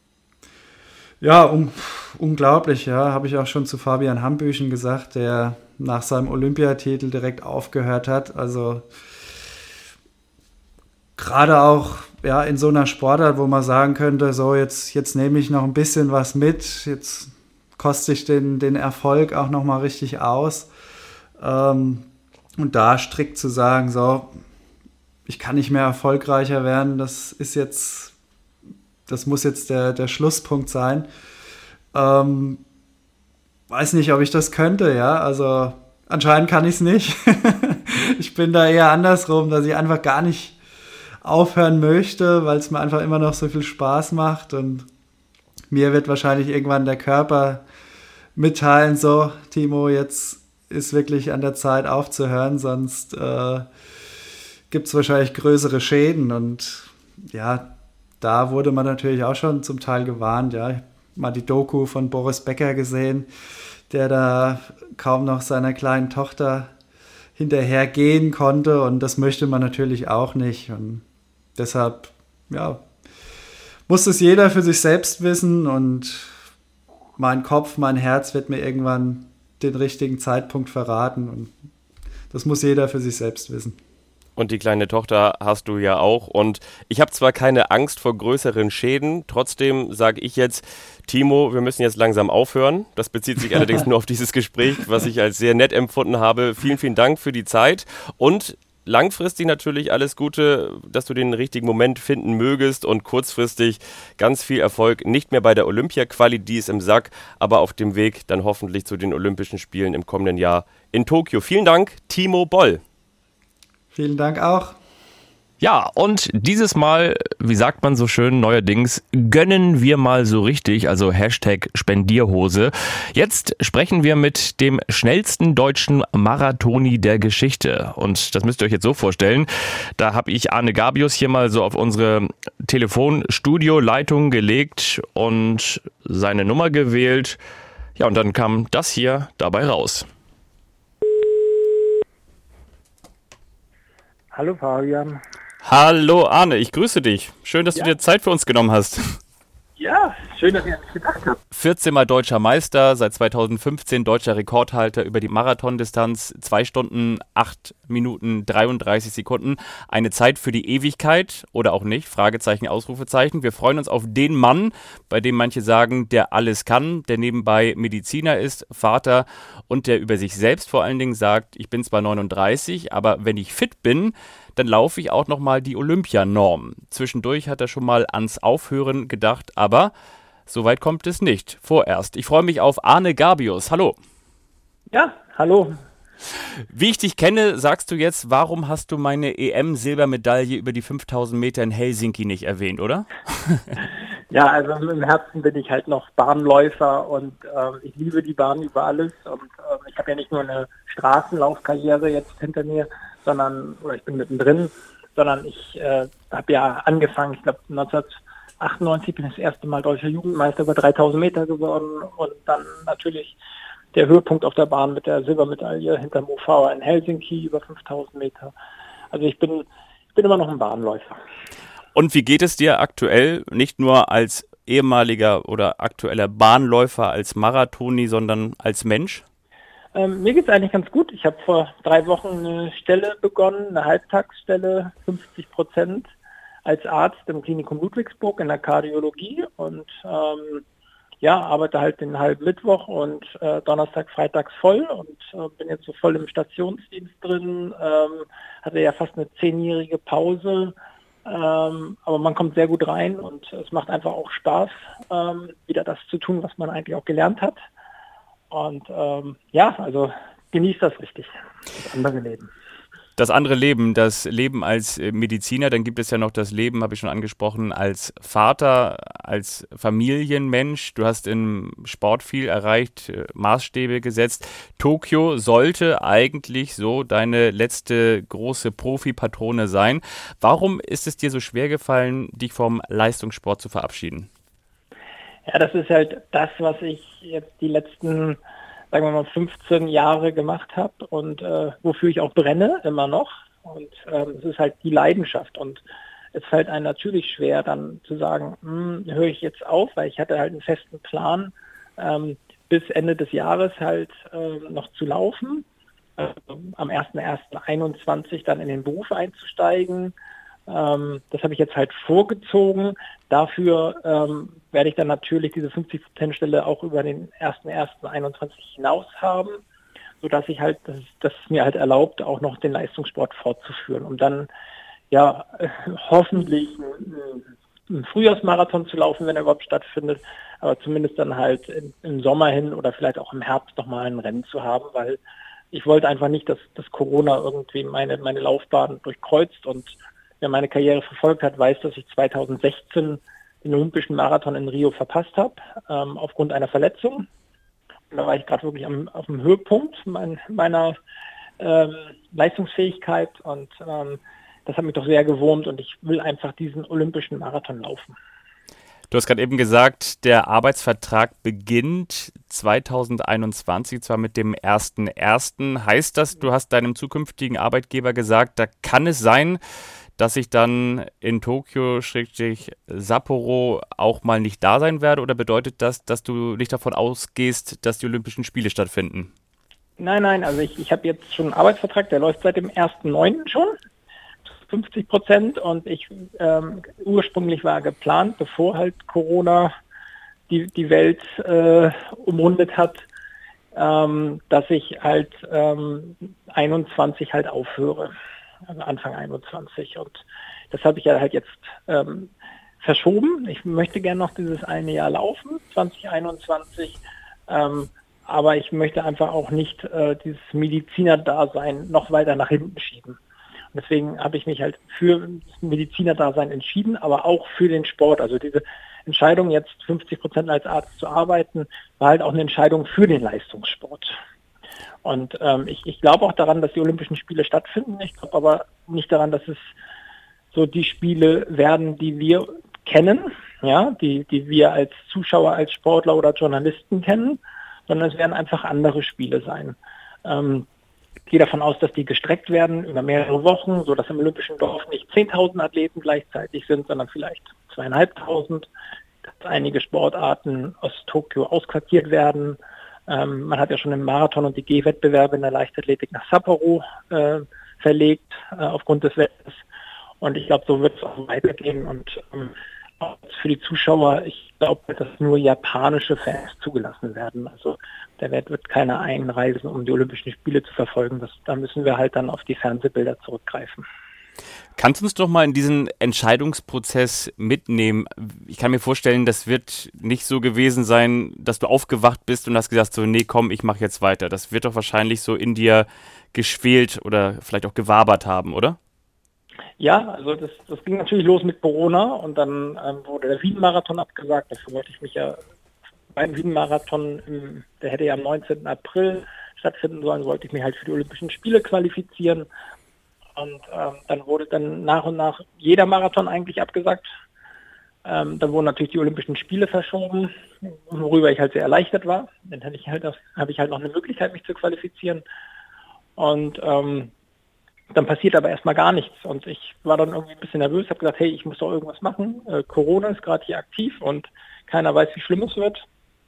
Ja, unglaublich, habe ich auch schon zu Fabian Hambüchen gesagt, der nach seinem Olympiatitel direkt aufgehört hat. Also gerade auch in so einer Sportart, wo man sagen könnte, so jetzt nehme ich noch ein bisschen was mit, jetzt koste ich den Erfolg auch nochmal richtig aus. Und da strikt zu sagen, so, ich kann nicht mehr erfolgreicher werden, das muss jetzt der Schlusspunkt sein. Weiß nicht, ob ich das könnte, also anscheinend kann ich es nicht. bin da eher andersrum, dass ich einfach gar nicht aufhören möchte, weil es mir einfach immer noch so viel Spaß macht und mir wird wahrscheinlich irgendwann der Körper mitteilen, so Timo, jetzt ist wirklich an der Zeit aufzuhören, sonst gibt es wahrscheinlich größere Schäden und ja, da wurde man natürlich auch schon zum Teil gewarnt, ja. Ich habe mal die Doku von Boris Becker gesehen, der da kaum noch seiner kleinen Tochter hinterher gehen konnte und das möchte man natürlich auch nicht und deshalb, ja, muss es jeder für sich selbst wissen und mein Kopf, mein Herz wird mir irgendwann den richtigen Zeitpunkt verraten und das muss jeder für sich selbst wissen. Und die kleine Tochter hast du ja auch. Und ich habe zwar keine Angst vor größeren Schäden, trotzdem sage ich jetzt, Timo, wir müssen jetzt langsam aufhören. Das bezieht sich allerdings nur auf dieses Gespräch, was ich als sehr nett empfunden habe. Vielen, vielen Dank für die Zeit und langfristig natürlich alles Gute, dass du den richtigen Moment finden mögest und kurzfristig ganz viel Erfolg, nicht mehr bei der Olympia-Quali, die ist im Sack, aber auf dem Weg dann hoffentlich zu den Olympischen Spielen im kommenden Jahr in Tokio. Vielen Dank, Timo Boll. Vielen Dank auch. Ja, und dieses Mal, wie sagt man so schön neuerdings, gönnen wir mal so richtig, also Hashtag Spendierhose. Jetzt sprechen wir mit dem schnellsten deutschen Marathoni der Geschichte. Und das müsst ihr euch jetzt so vorstellen, da habe ich Arne Gabius hier mal so auf unsere Telefonstudio-Leitung gelegt und seine Nummer gewählt. Ja, und dann kam das hier dabei raus. Hallo Fabian. Hallo Arne, ich grüße dich. Schön, dass du dir Zeit für uns genommen hast. Ja, schön, dass ihr an mich gedacht habt. 14-mal deutscher Meister, seit 2015 deutscher Rekordhalter über die Marathondistanz, 2 Stunden, 8 Minuten, 33 Sekunden. Eine Zeit für die Ewigkeit oder auch nicht, Fragezeichen, Ausrufezeichen. Wir freuen uns auf den Mann, bei dem manche sagen, der alles kann, der nebenbei Mediziner ist, Vater und der über sich selbst vor allen Dingen sagt, ich bin zwar 39, aber wenn ich fit bin, dann laufe ich auch nochmal die Olympianorm. Zwischendurch hat er schon mal ans Aufhören gedacht, aber so weit kommt es nicht. Vorerst. Ich freue mich auf Arne Gabius. Hallo. Ja, hallo. Wie ich dich kenne, sagst du jetzt, warum hast du meine EM-Silbermedaille über die 5000 Meter in Helsinki nicht erwähnt, oder? Ja, also im Herzen bin ich halt noch Bahnläufer und ich liebe die Bahn über alles. Und ich habe ja nicht nur eine Straßenlaufkarriere jetzt hinter mir, oder ich bin mittendrin, sondern ich habe ja angefangen, ich glaube 1998 bin ich das erste Mal deutscher Jugendmeister über 3000 Meter geworden und dann natürlich der Höhepunkt auf der Bahn mit der Silbermedaille hinterm UV in Helsinki über 5000 Meter. Also ich bin immer noch ein Bahnläufer. Und wie geht es dir aktuell, nicht nur als ehemaliger oder aktueller Bahnläufer, als Marathoni, sondern als Mensch? Mir geht es eigentlich ganz gut. Ich habe vor 3 Wochen eine Stelle begonnen, eine Halbtagsstelle, 50% als Arzt im Klinikum Ludwigsburg in der Kardiologie und arbeite halt den halben Mittwoch und Donnerstag, Freitags voll und bin jetzt so voll im Stationsdienst drin, hatte ja fast eine 10-jährige Pause, aber man kommt sehr gut rein und es macht einfach auch Spaß, wieder das zu tun, was man eigentlich auch gelernt hat. Und also genießt das richtig, das andere Leben. Das andere Leben, das Leben als Mediziner, dann gibt es ja noch das Leben, habe ich schon angesprochen, als Vater, als Familienmensch. Du hast im Sport viel erreicht, Maßstäbe gesetzt. Tokio sollte eigentlich so deine letzte große Profipatrone sein. Warum ist es dir so schwer gefallen, dich vom Leistungssport zu verabschieden? Ja, das ist halt das, was ich jetzt die letzten, sagen wir mal, 15 Jahre gemacht habe und wofür ich auch brenne, immer noch. Und es ist halt die Leidenschaft. Und es fällt einem natürlich schwer, dann zu sagen, höre ich jetzt auf, weil ich hatte halt einen festen Plan, bis Ende des Jahres halt noch zu laufen, am 1.1.21 dann in den Beruf einzusteigen. Das habe ich jetzt halt vorgezogen. Dafür werde ich dann natürlich diese 50%-Stelle auch über den 1.1.21 hinaus haben, sodass ich halt, das mir halt erlaubt, auch noch den Leistungssport fortzuführen, um dann hoffentlich einen Frühjahrsmarathon zu laufen, wenn er überhaupt stattfindet, aber zumindest dann halt im Sommer hin oder vielleicht auch im Herbst nochmal ein Rennen zu haben, weil ich wollte einfach nicht, dass Corona irgendwie meine Laufbahn durchkreuzt. Und wer meine Karriere verfolgt hat, weiß, dass ich 2016 den Olympischen Marathon in Rio verpasst habe, aufgrund einer Verletzung. Und da war ich gerade wirklich auf dem Höhepunkt meiner Leistungsfähigkeit und das hat mich doch sehr gewurmt und ich will einfach diesen Olympischen Marathon laufen. Du hast gerade eben gesagt, der Arbeitsvertrag beginnt 2021, zwar mit dem 1.1. Heißt das, du hast deinem zukünftigen Arbeitgeber gesagt, da kann es sein, dass ich dann in Tokio, Sapporo auch mal nicht da sein werde? Oder bedeutet das, dass du nicht davon ausgehst, dass die Olympischen Spiele stattfinden? Nein, also ich habe jetzt schon einen Arbeitsvertrag, der läuft seit dem 1.9. schon. 50% und ursprünglich war geplant, bevor halt Corona die Welt umrundet hat, dass ich halt 21 halt aufhöre, also Anfang 21 und das habe ich ja halt jetzt verschoben. Ich möchte gerne noch dieses eine Jahr laufen, 2021, aber ich möchte einfach auch nicht dieses Medizinerdasein noch weiter nach hinten schieben. Deswegen habe ich mich halt für das Medizinerdasein entschieden, aber auch für den Sport. Also diese Entscheidung, jetzt 50% als Arzt zu arbeiten, war halt auch eine Entscheidung für den Leistungssport. Und ich glaube auch daran, dass die Olympischen Spiele stattfinden. Ich glaube aber nicht daran, dass es so die Spiele werden, die wir kennen, ja, die wir als Zuschauer, als Sportler oder Journalisten kennen, sondern es werden einfach andere Spiele sein. Ich gehe davon aus, dass die gestreckt werden über mehrere Wochen, sodass im Olympischen Dorf nicht 10.000 Athleten gleichzeitig sind, sondern vielleicht 2.500, dass einige Sportarten aus Tokio ausquartiert werden. Man hat ja schon den Marathon und die Gehwettbewerbe in der Leichtathletik nach Sapporo verlegt aufgrund des Wetters. Und ich glaube, so wird es auch weitergehen. Und auch für die Zuschauer, ich glaube, dass nur japanische Fans zugelassen werden. Also da wird keiner einreisen, um die Olympischen Spiele zu verfolgen. Da müssen wir halt dann auf die Fernsehbilder zurückgreifen. Kannst du uns doch mal in diesen Entscheidungsprozess mitnehmen? Ich kann mir vorstellen, das wird nicht so gewesen sein, dass du aufgewacht bist und hast gesagt, so, nee, komm, ich mache jetzt weiter. Das wird doch wahrscheinlich so in dir geschwelt oder vielleicht auch gewabert haben, oder? Ja, also das ging natürlich los mit Corona und dann wurde der Wien-Marathon abgesagt. Dafür wollte ich mich ja beim Wien-Marathon, der hätte ja am 19. April stattfinden sollen, wollte ich mich halt für die Olympischen Spiele qualifizieren. Und dann wurde dann nach und nach jeder Marathon eigentlich abgesagt. Dann wurden natürlich die Olympischen Spiele verschoben, worüber ich halt sehr erleichtert war. Dann habe ich halt noch eine Möglichkeit, mich zu qualifizieren. Und dann passiert aber erstmal gar nichts. Und ich war dann irgendwie ein bisschen nervös, habe gesagt, hey, ich muss doch irgendwas machen. Corona ist gerade hier aktiv und keiner weiß, wie schlimm es wird.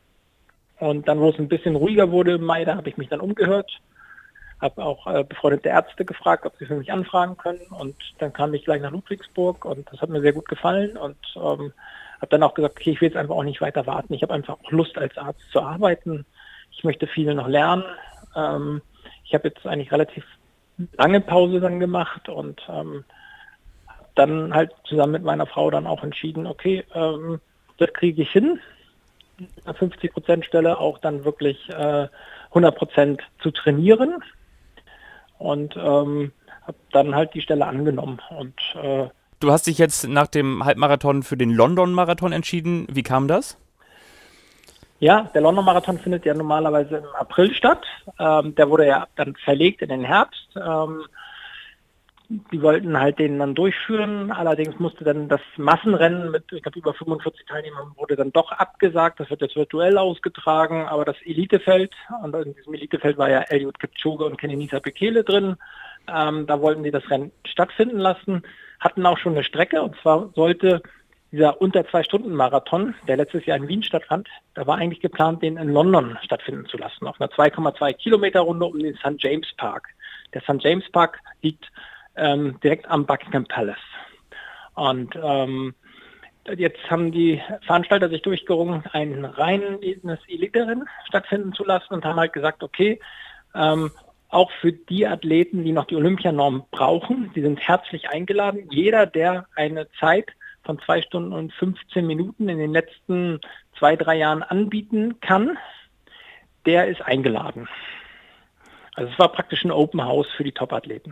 Und dann, wo es ein bisschen ruhiger wurde im Mai, da habe ich mich dann umgehört. Habe auch befreundete Ärzte gefragt, ob sie für mich anfragen können. Und dann kam ich gleich nach Ludwigsburg und das hat mir sehr gut gefallen. Und habe dann auch gesagt, okay, ich will jetzt einfach auch nicht weiter warten. Ich habe einfach auch Lust, als Arzt zu arbeiten. Ich möchte viel noch lernen. Ich habe jetzt eigentlich relativ lange Pause dann gemacht und dann halt zusammen mit meiner Frau dann auch entschieden, okay, das kriege ich hin, eine 50% Stelle auch dann wirklich 100% zu trainieren und habe dann halt die Stelle angenommen. Und du hast dich jetzt nach dem Halbmarathon für den London-Marathon entschieden. Wie kam das? Ja, der London-Marathon findet ja normalerweise im April statt. Der wurde ja dann verlegt in den Herbst. Die wollten halt den dann durchführen. Allerdings musste dann das Massenrennen mit, ich glaube, über 45 Teilnehmern wurde dann doch abgesagt. Das wird jetzt virtuell ausgetragen. Aber das Elitefeld, und in diesem Elitefeld war ja Eliud Kipchoge und Kenenisa Bekele drin. Da wollten die das Rennen stattfinden lassen. Hatten auch schon eine Strecke. Und zwar sollte dieser unter 2-Stunden-Marathon, der letztes Jahr in Wien stattfand, da war eigentlich geplant, den in London stattfinden zu lassen, auf einer 2,2 Kilometer Runde um den St. James Park. Der St. James Park liegt direkt am Buckingham Palace. Und jetzt haben die Veranstalter sich durchgerungen, ein reines Elite-Rennen stattfinden zu lassen und haben halt gesagt, okay, auch für die Athleten, die noch die Olympianorm brauchen, die sind herzlich eingeladen. Jeder, der eine Zeit von 2 Stunden und 15 Minuten in den letzten 2-3 Jahren anbieten kann, der ist eingeladen. Also es war praktisch ein Open House für die Top-Athleten.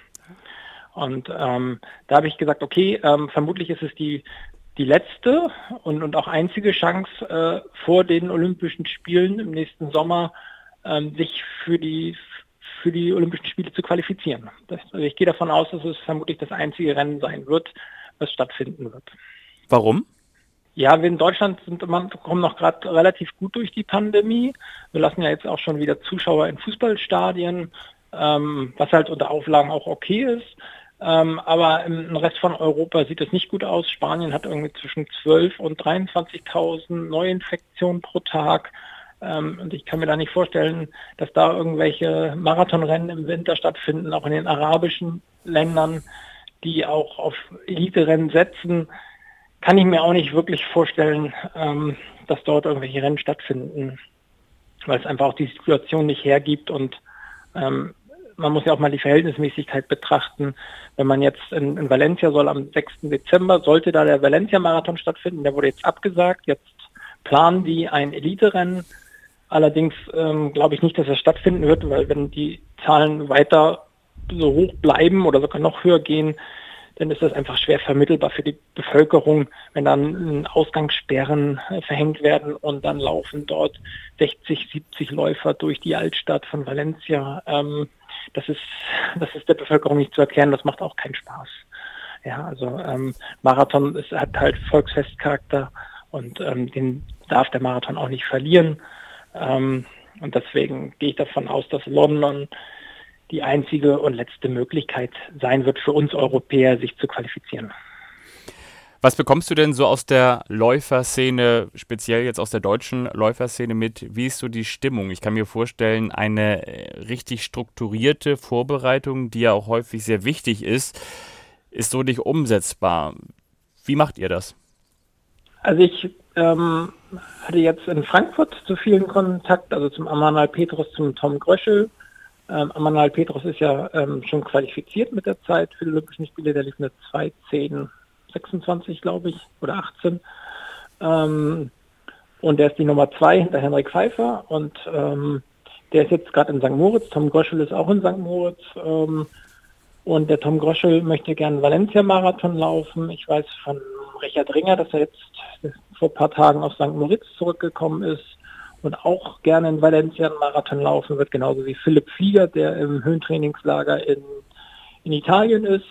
Und da habe ich gesagt, okay, vermutlich ist es die letzte und auch einzige Chance vor den Olympischen Spielen im nächsten Sommer, sich für die Olympischen Spiele zu qualifizieren. Also ich gehe davon aus, dass es vermutlich das einzige Rennen sein wird, was stattfinden wird. Warum? Ja, wir in Deutschland kommen noch gerade relativ gut durch die Pandemie. Wir lassen ja jetzt auch schon wieder Zuschauer in Fußballstadien, was halt unter Auflagen auch okay ist. Aber im Rest von Europa sieht es nicht gut aus. Spanien hat irgendwie zwischen 12.000 und 23.000 Neuinfektionen pro Tag. Und ich kann mir da nicht vorstellen, dass da irgendwelche Marathonrennen im Winter stattfinden, auch in den arabischen Ländern, die auch auf Elite-Rennen setzen. Kann ich mir auch nicht wirklich vorstellen, dass dort irgendwelche Rennen stattfinden, weil es einfach auch die Situation nicht hergibt. Und man muss ja auch mal die Verhältnismäßigkeit betrachten. Wenn man jetzt in Valencia soll am 6. Dezember, sollte da der Valencia-Marathon stattfinden, der wurde jetzt abgesagt. Jetzt planen die ein Elite-Rennen. Allerdings glaube ich nicht, dass es stattfinden wird, weil wenn die Zahlen weiter so hoch bleiben oder sogar noch höher gehen, dann ist das einfach schwer vermittelbar für die Bevölkerung, wenn dann Ausgangssperren verhängt werden und dann laufen dort 60, 70 Läufer durch die Altstadt von Valencia. Das ist der Bevölkerung nicht zu erklären, das macht auch keinen Spaß. Ja, also Marathon hat halt Volksfestcharakter und den darf der Marathon auch nicht verlieren. Und deswegen gehe ich davon aus, dass London die einzige und letzte Möglichkeit sein wird für uns Europäer, sich zu qualifizieren. Was bekommst du denn so aus der Läuferszene, speziell jetzt aus der deutschen Läuferszene mit? Wie ist so die Stimmung? Ich kann mir vorstellen, eine richtig strukturierte Vorbereitung, die ja auch häufig sehr wichtig ist so nicht umsetzbar. Wie macht ihr das? Also ich hatte jetzt in Frankfurt zu vielen Kontakt, also zum Amanal Petros, zum Tom Gröschel. Amanal Petros ist ja schon qualifiziert mit der Zeit für die Olympischen Spiele, der lief eine 2:10:26, glaube ich, oder 18. Und der ist die Nummer 2 hinter Henrik Pfeiffer und der ist jetzt gerade in St. Moritz. Tom Gröschel ist auch in St. Moritz. Und der Tom Gröschel möchte gerne Valencia-Marathon laufen. Ich weiß von Richard Ringer, dass er jetzt vor ein paar Tagen aus St. Moritz zurückgekommen ist und auch gerne in Valencia einen Marathon laufen wird, genauso wie Philipp Flieger, der im Höhentrainingslager in Italien ist.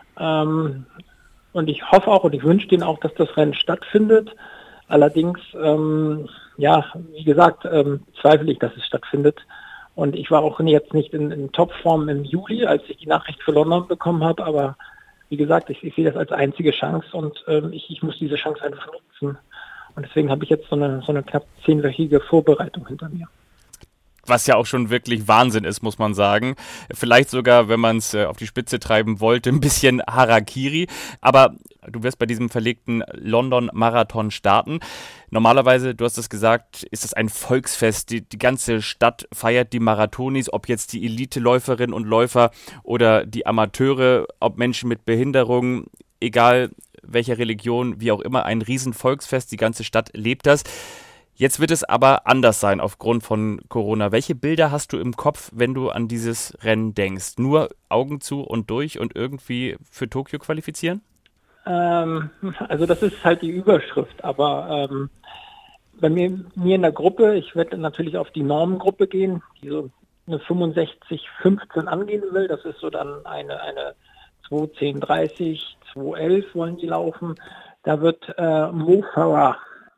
Und ich hoffe auch und ich wünsche denen auch, dass das Rennen stattfindet. Allerdings, wie gesagt, zweifle ich, dass es stattfindet. Und ich war auch jetzt nicht in Topform im Juli, als ich die Nachricht für London bekommen habe. Aber wie gesagt, ich sehe das als einzige Chance und ich muss diese Chance einfach nutzen. Und deswegen habe ich jetzt so eine knapp 10-wöchige Vorbereitung hinter mir. Was ja auch schon wirklich Wahnsinn ist, muss man sagen. Vielleicht sogar, wenn man es auf die Spitze treiben wollte, ein bisschen Harakiri. Aber du wirst bei diesem verlegten London-Marathon starten. Normalerweise, du hast es gesagt, ist es ein Volksfest. Die ganze Stadt feiert die Marathonis, ob jetzt die Elite-Läuferinnen und Läufer oder die Amateure, ob Menschen mit Behinderung, egal welcher Religion, wie auch immer, ein Riesenvolksfest. Die ganze Stadt lebt das. Jetzt wird es aber anders sein aufgrund von Corona. Welche Bilder hast du im Kopf, wenn du an dieses Rennen denkst? Nur Augen zu und durch und irgendwie für Tokio qualifizieren? Also das ist halt die Überschrift, aber bei mir in der Gruppe, ich werde natürlich auf die Normengruppe gehen, die so eine 65:15 angehen will. Das ist so dann eine 2:10:30, 2:11 wollen die laufen. Da wird Mo Farah,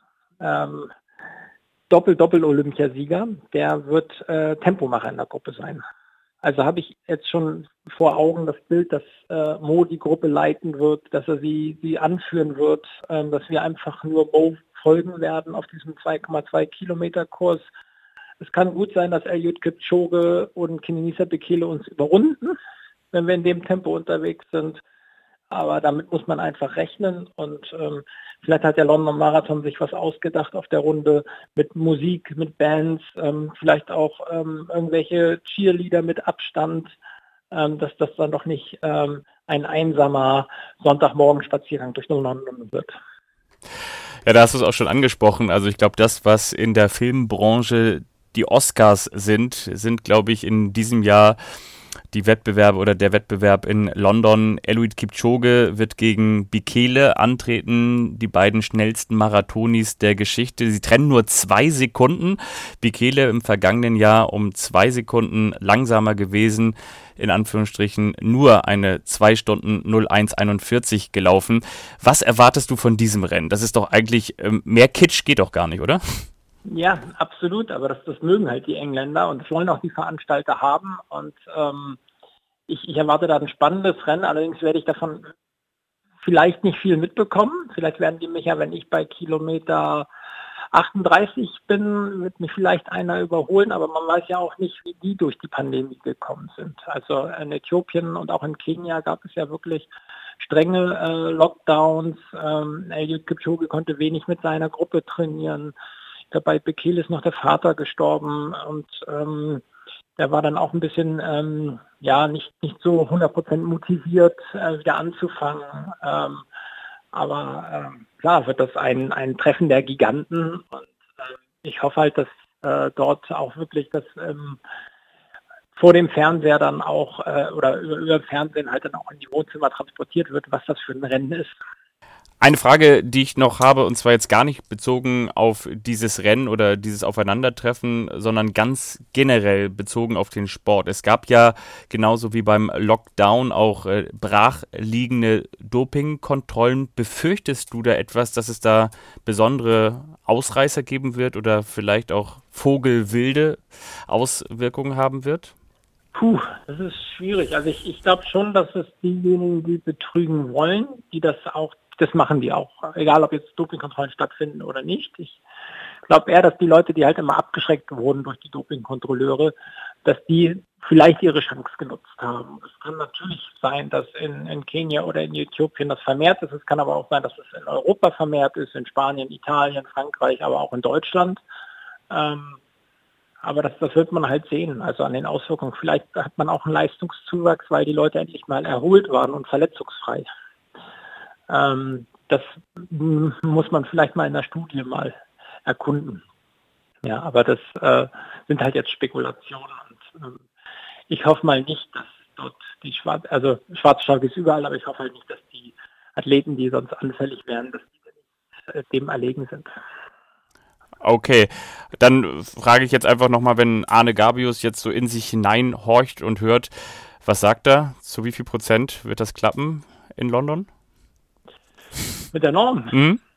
Doppel-Olympiasieger, der wird Tempomacher in der Gruppe sein. Also habe ich jetzt schon vor Augen das Bild, dass Mo die Gruppe leiten wird, dass er sie anführen wird, dass wir einfach nur Mo folgen werden auf diesem 2,2 Kilometer Kurs. Es kann gut sein, dass Eliud Kipchoge und Kenenisa Bekele uns überrunden, wenn wir in dem Tempo unterwegs sind. Aber damit muss man einfach rechnen und vielleicht hat der London Marathon sich was ausgedacht auf der Runde mit Musik, mit Bands, vielleicht auch irgendwelche Cheerleader mit Abstand, dass das dann doch nicht ein einsamer Sonntagmorgen-Spaziergang durch London wird. Ja, da hast du es auch schon angesprochen. Also ich glaube, das, was in der Filmbranche die Oscars sind, glaube ich, in diesem Jahr die Wettbewerbe oder der Wettbewerb in London. Eliud Kipchoge wird gegen Bekele antreten, die beiden schnellsten Marathonis der Geschichte. Sie trennen nur 2 Sekunden. Bekele im vergangenen Jahr um 2 Sekunden langsamer gewesen, in Anführungsstrichen nur eine 2 Stunden 01:41 gelaufen. Was erwartest du von diesem Rennen? Das ist doch eigentlich, mehr Kitsch geht doch gar nicht, oder? Ja, absolut, aber das mögen halt die Engländer und das wollen auch die Veranstalter haben und ich erwarte da ein spannendes Rennen, allerdings werde ich davon vielleicht nicht viel mitbekommen. Vielleicht werden die mich ja, wenn ich bei Kilometer 38 bin, wird mich vielleicht einer überholen, aber man weiß ja auch nicht, wie die durch die Pandemie gekommen sind. Also in Äthiopien und auch in Kenia gab es ja wirklich strenge Lockdowns. Eliud Kipchoge konnte wenig mit seiner Gruppe trainieren. Bei Bekele ist noch der Vater gestorben und der war dann auch ein bisschen nicht so 100% motiviert, wieder anzufangen. Aber klar wird das ein Treffen der Giganten und ich hoffe halt, dass dort auch wirklich das vor dem Fernseher dann auch oder über Fernsehen halt dann auch in die Wohnzimmer transportiert wird, was das für ein Rennen ist. Eine Frage, die ich noch habe, und zwar jetzt gar nicht bezogen auf dieses Rennen oder dieses Aufeinandertreffen, sondern ganz generell bezogen auf den Sport. Es gab ja genauso wie beim Lockdown auch brachliegende Dopingkontrollen. Befürchtest du da etwas, dass es da besondere Ausreißer geben wird oder vielleicht auch vogelwilde Auswirkungen haben wird? Das ist schwierig. Also ich glaube schon, dass es diejenigen, die betrügen wollen, die das machen die auch, egal ob jetzt Dopingkontrollen stattfinden oder nicht. Ich glaube eher, dass die Leute, die halt immer abgeschreckt wurden durch die Dopingkontrolleure, dass die vielleicht ihre Chance genutzt haben. Es kann natürlich sein, dass in Kenia oder in Äthiopien das vermehrt ist. Es kann aber auch sein, dass es in Europa vermehrt ist, in Spanien, Italien, Frankreich, aber auch in Deutschland. Aber das wird man halt sehen, also an den Auswirkungen. Vielleicht hat man auch einen Leistungszuwachs, weil die Leute endlich mal erholt waren und verletzungsfrei. Das muss man vielleicht mal in der Studie mal erkunden. Ja, aber das sind halt jetzt Spekulationen und ich hoffe mal nicht, dass dort Schwarzschlag ist überall, aber ich hoffe halt nicht, dass die Athleten, die sonst anfällig wären, dass die dem erlegen sind. Okay, dann frage ich jetzt einfach nochmal, wenn Arne Gabius jetzt so in sich hineinhorcht und hört, was sagt er? Zu wie viel Prozent wird das klappen in London? Mit der Norm?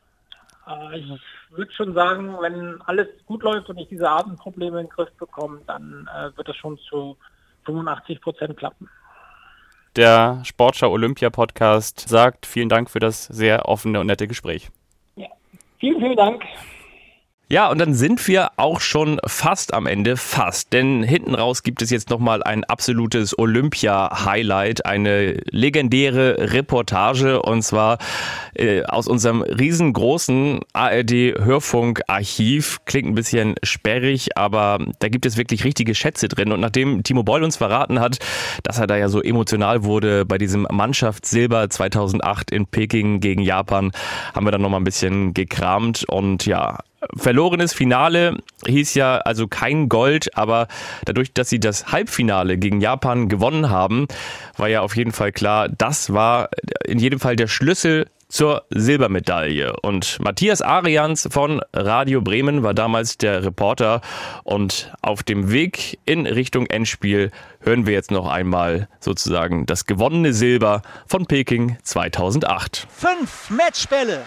Ich würde schon sagen, wenn alles gut läuft und ich diese Atemprobleme in den Griff bekomme, dann wird das schon zu 85% klappen. Der Sportschau Olympia Podcast sagt vielen Dank für das sehr offene und nette Gespräch. Ja, vielen, vielen Dank. Ja, und dann sind wir auch schon fast am Ende, denn hinten raus gibt es jetzt nochmal ein absolutes Olympia-Highlight, eine legendäre Reportage und zwar aus unserem riesengroßen ARD-Hörfunk-Archiv. Klingt ein bisschen sperrig, aber da gibt es wirklich richtige Schätze drin und nachdem Timo Boll uns verraten hat, dass er da ja so emotional wurde bei diesem Mannschaftssilber 2008 in Peking gegen Japan, haben wir dann nochmal ein bisschen gekramt und ja, verlorenes Finale hieß ja also kein Gold, aber dadurch, dass sie das Halbfinale gegen Japan gewonnen haben, war ja auf jeden Fall klar, das war in jedem Fall der Schlüssel zur Silbermedaille. Und Matthias Arians von Radio Bremen war damals der Reporter und auf dem Weg in Richtung Endspiel hören wir jetzt noch einmal sozusagen das gewonnene Silber von Peking 2008. 5 Matchbälle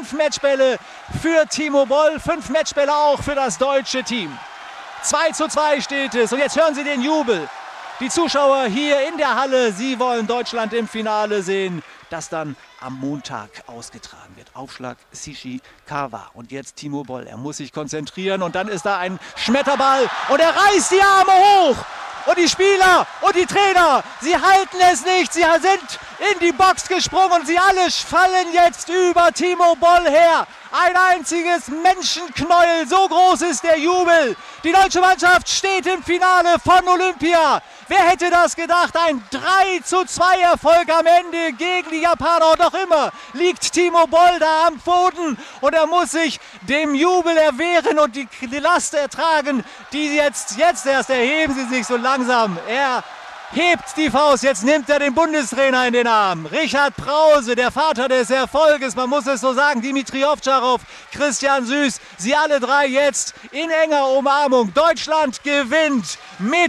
für Timo Boll, 5 Matchbälle auch für das deutsche Team. 2:2 steht es und jetzt hören Sie den Jubel. Die Zuschauer hier in der Halle, sie wollen Deutschland im Finale sehen, das dann am Montag ausgetragen wird. Aufschlag Ishikawa und jetzt Timo Boll. Er muss sich konzentrieren und dann ist da ein Schmetterball und er reißt die Arme hoch. und die Spieler und die Trainer, sie halten es nicht, sie sind in die Box gesprungen und sie alle fallen jetzt über Timo Boll her. Ein einziges Menschenknäuel, so groß ist der Jubel. Die deutsche Mannschaft steht im Finale von Olympia. Wer hätte das gedacht? Ein 3:2 Erfolg am Ende gegen die Japaner. Und noch immer liegt Timo Boll da am Boden und er muss sich dem Jubel erwehren und die Last ertragen, die jetzt erst erheben sie sich so langsam. Er hebt die Faust, jetzt nimmt er den Bundestrainer in den Arm. Richard Brause, der Vater des Erfolges, man muss es so sagen, Dimitri Ovtcharov, Christian Süß, sie alle drei jetzt in enger Umarmung. Deutschland gewinnt mit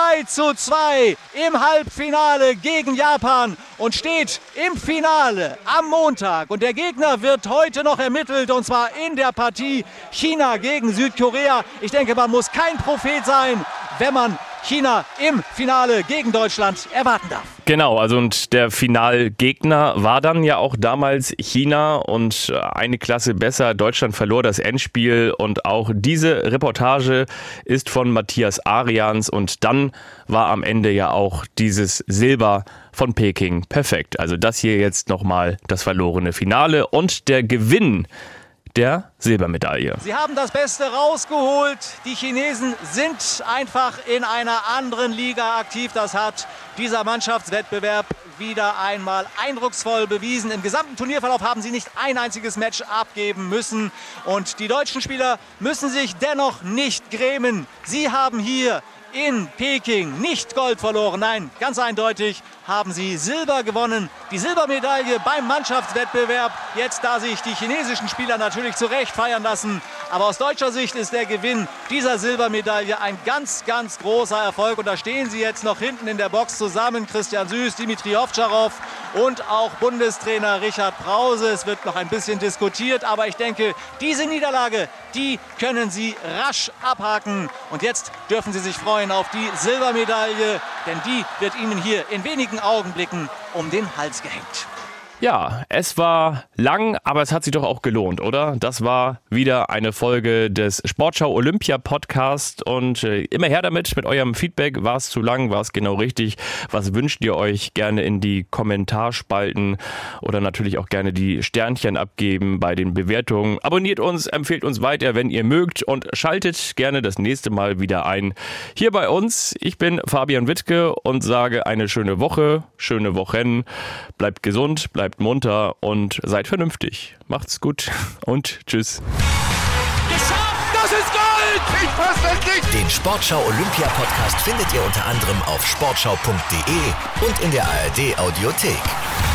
3:2 im Halbfinale gegen Japan und steht im Finale am Montag. Und der Gegner wird heute noch ermittelt, und zwar in der Partie China gegen Südkorea. Ich denke, man muss kein Prophet sein, wenn man China im Finale gegen Deutschland erwarten darf. Genau, also und der Finalgegner war dann ja auch damals China und eine Klasse besser. Deutschland verlor das Endspiel und auch diese Reportage ist von Matthias Arians und dann war am Ende ja auch dieses Silber von Peking perfekt. Also das hier jetzt nochmal das verlorene Finale und der Gewinn der Silbermedaille. Sie haben das Beste rausgeholt. Die Chinesen sind einfach in einer anderen Liga aktiv. Das hat dieser Mannschaftswettbewerb wieder einmal eindrucksvoll bewiesen. Im gesamten Turnierverlauf haben sie nicht ein einziges Match abgeben müssen. Und die deutschen Spieler müssen sich dennoch nicht grämen. Sie haben hier in Peking nicht Gold verloren. Nein, ganz eindeutig haben sie Silber gewonnen. Die Silbermedaille beim Mannschaftswettbewerb. Jetzt, da sich die chinesischen Spieler natürlich zu Recht feiern lassen. Aber aus deutscher Sicht ist der Gewinn dieser Silbermedaille ein ganz, ganz großer Erfolg. Und da stehen sie jetzt noch hinten in der Box zusammen. Christian Süß, Dimitri Ovtcharov und auch Bundestrainer Richard Brause. Es wird noch ein bisschen diskutiert, aber ich denke, diese Niederlage, die können sie rasch abhaken. Und jetzt dürfen sie sich freuen auf die Silbermedaille, denn die wird ihnen hier in wenigen Augenblicken um den Hals gehängt. Ja, es war lang, aber es hat sich doch auch gelohnt, oder? Das war wieder eine Folge des Sportschau Olympia Podcast und immer her damit mit eurem Feedback. War es zu lang? War es genau richtig? Was wünscht ihr euch? Gerne in die Kommentarspalten oder natürlich auch gerne die Sternchen abgeben bei den Bewertungen. Abonniert uns, empfehlt uns weiter, wenn ihr mögt und schaltet gerne das nächste Mal wieder ein. Hier bei uns, ich bin Fabian Wittke und sage eine schöne Woche, schöne Wochen. Bleibt gesund, bleibt munter und seid vernünftig. Macht's gut und tschüss. Geschafft! Das ist Gold! Ich fass das nicht! Den Sportschau Olympia Podcast findet ihr unter anderem auf sportschau.de und in der ARD Audiothek.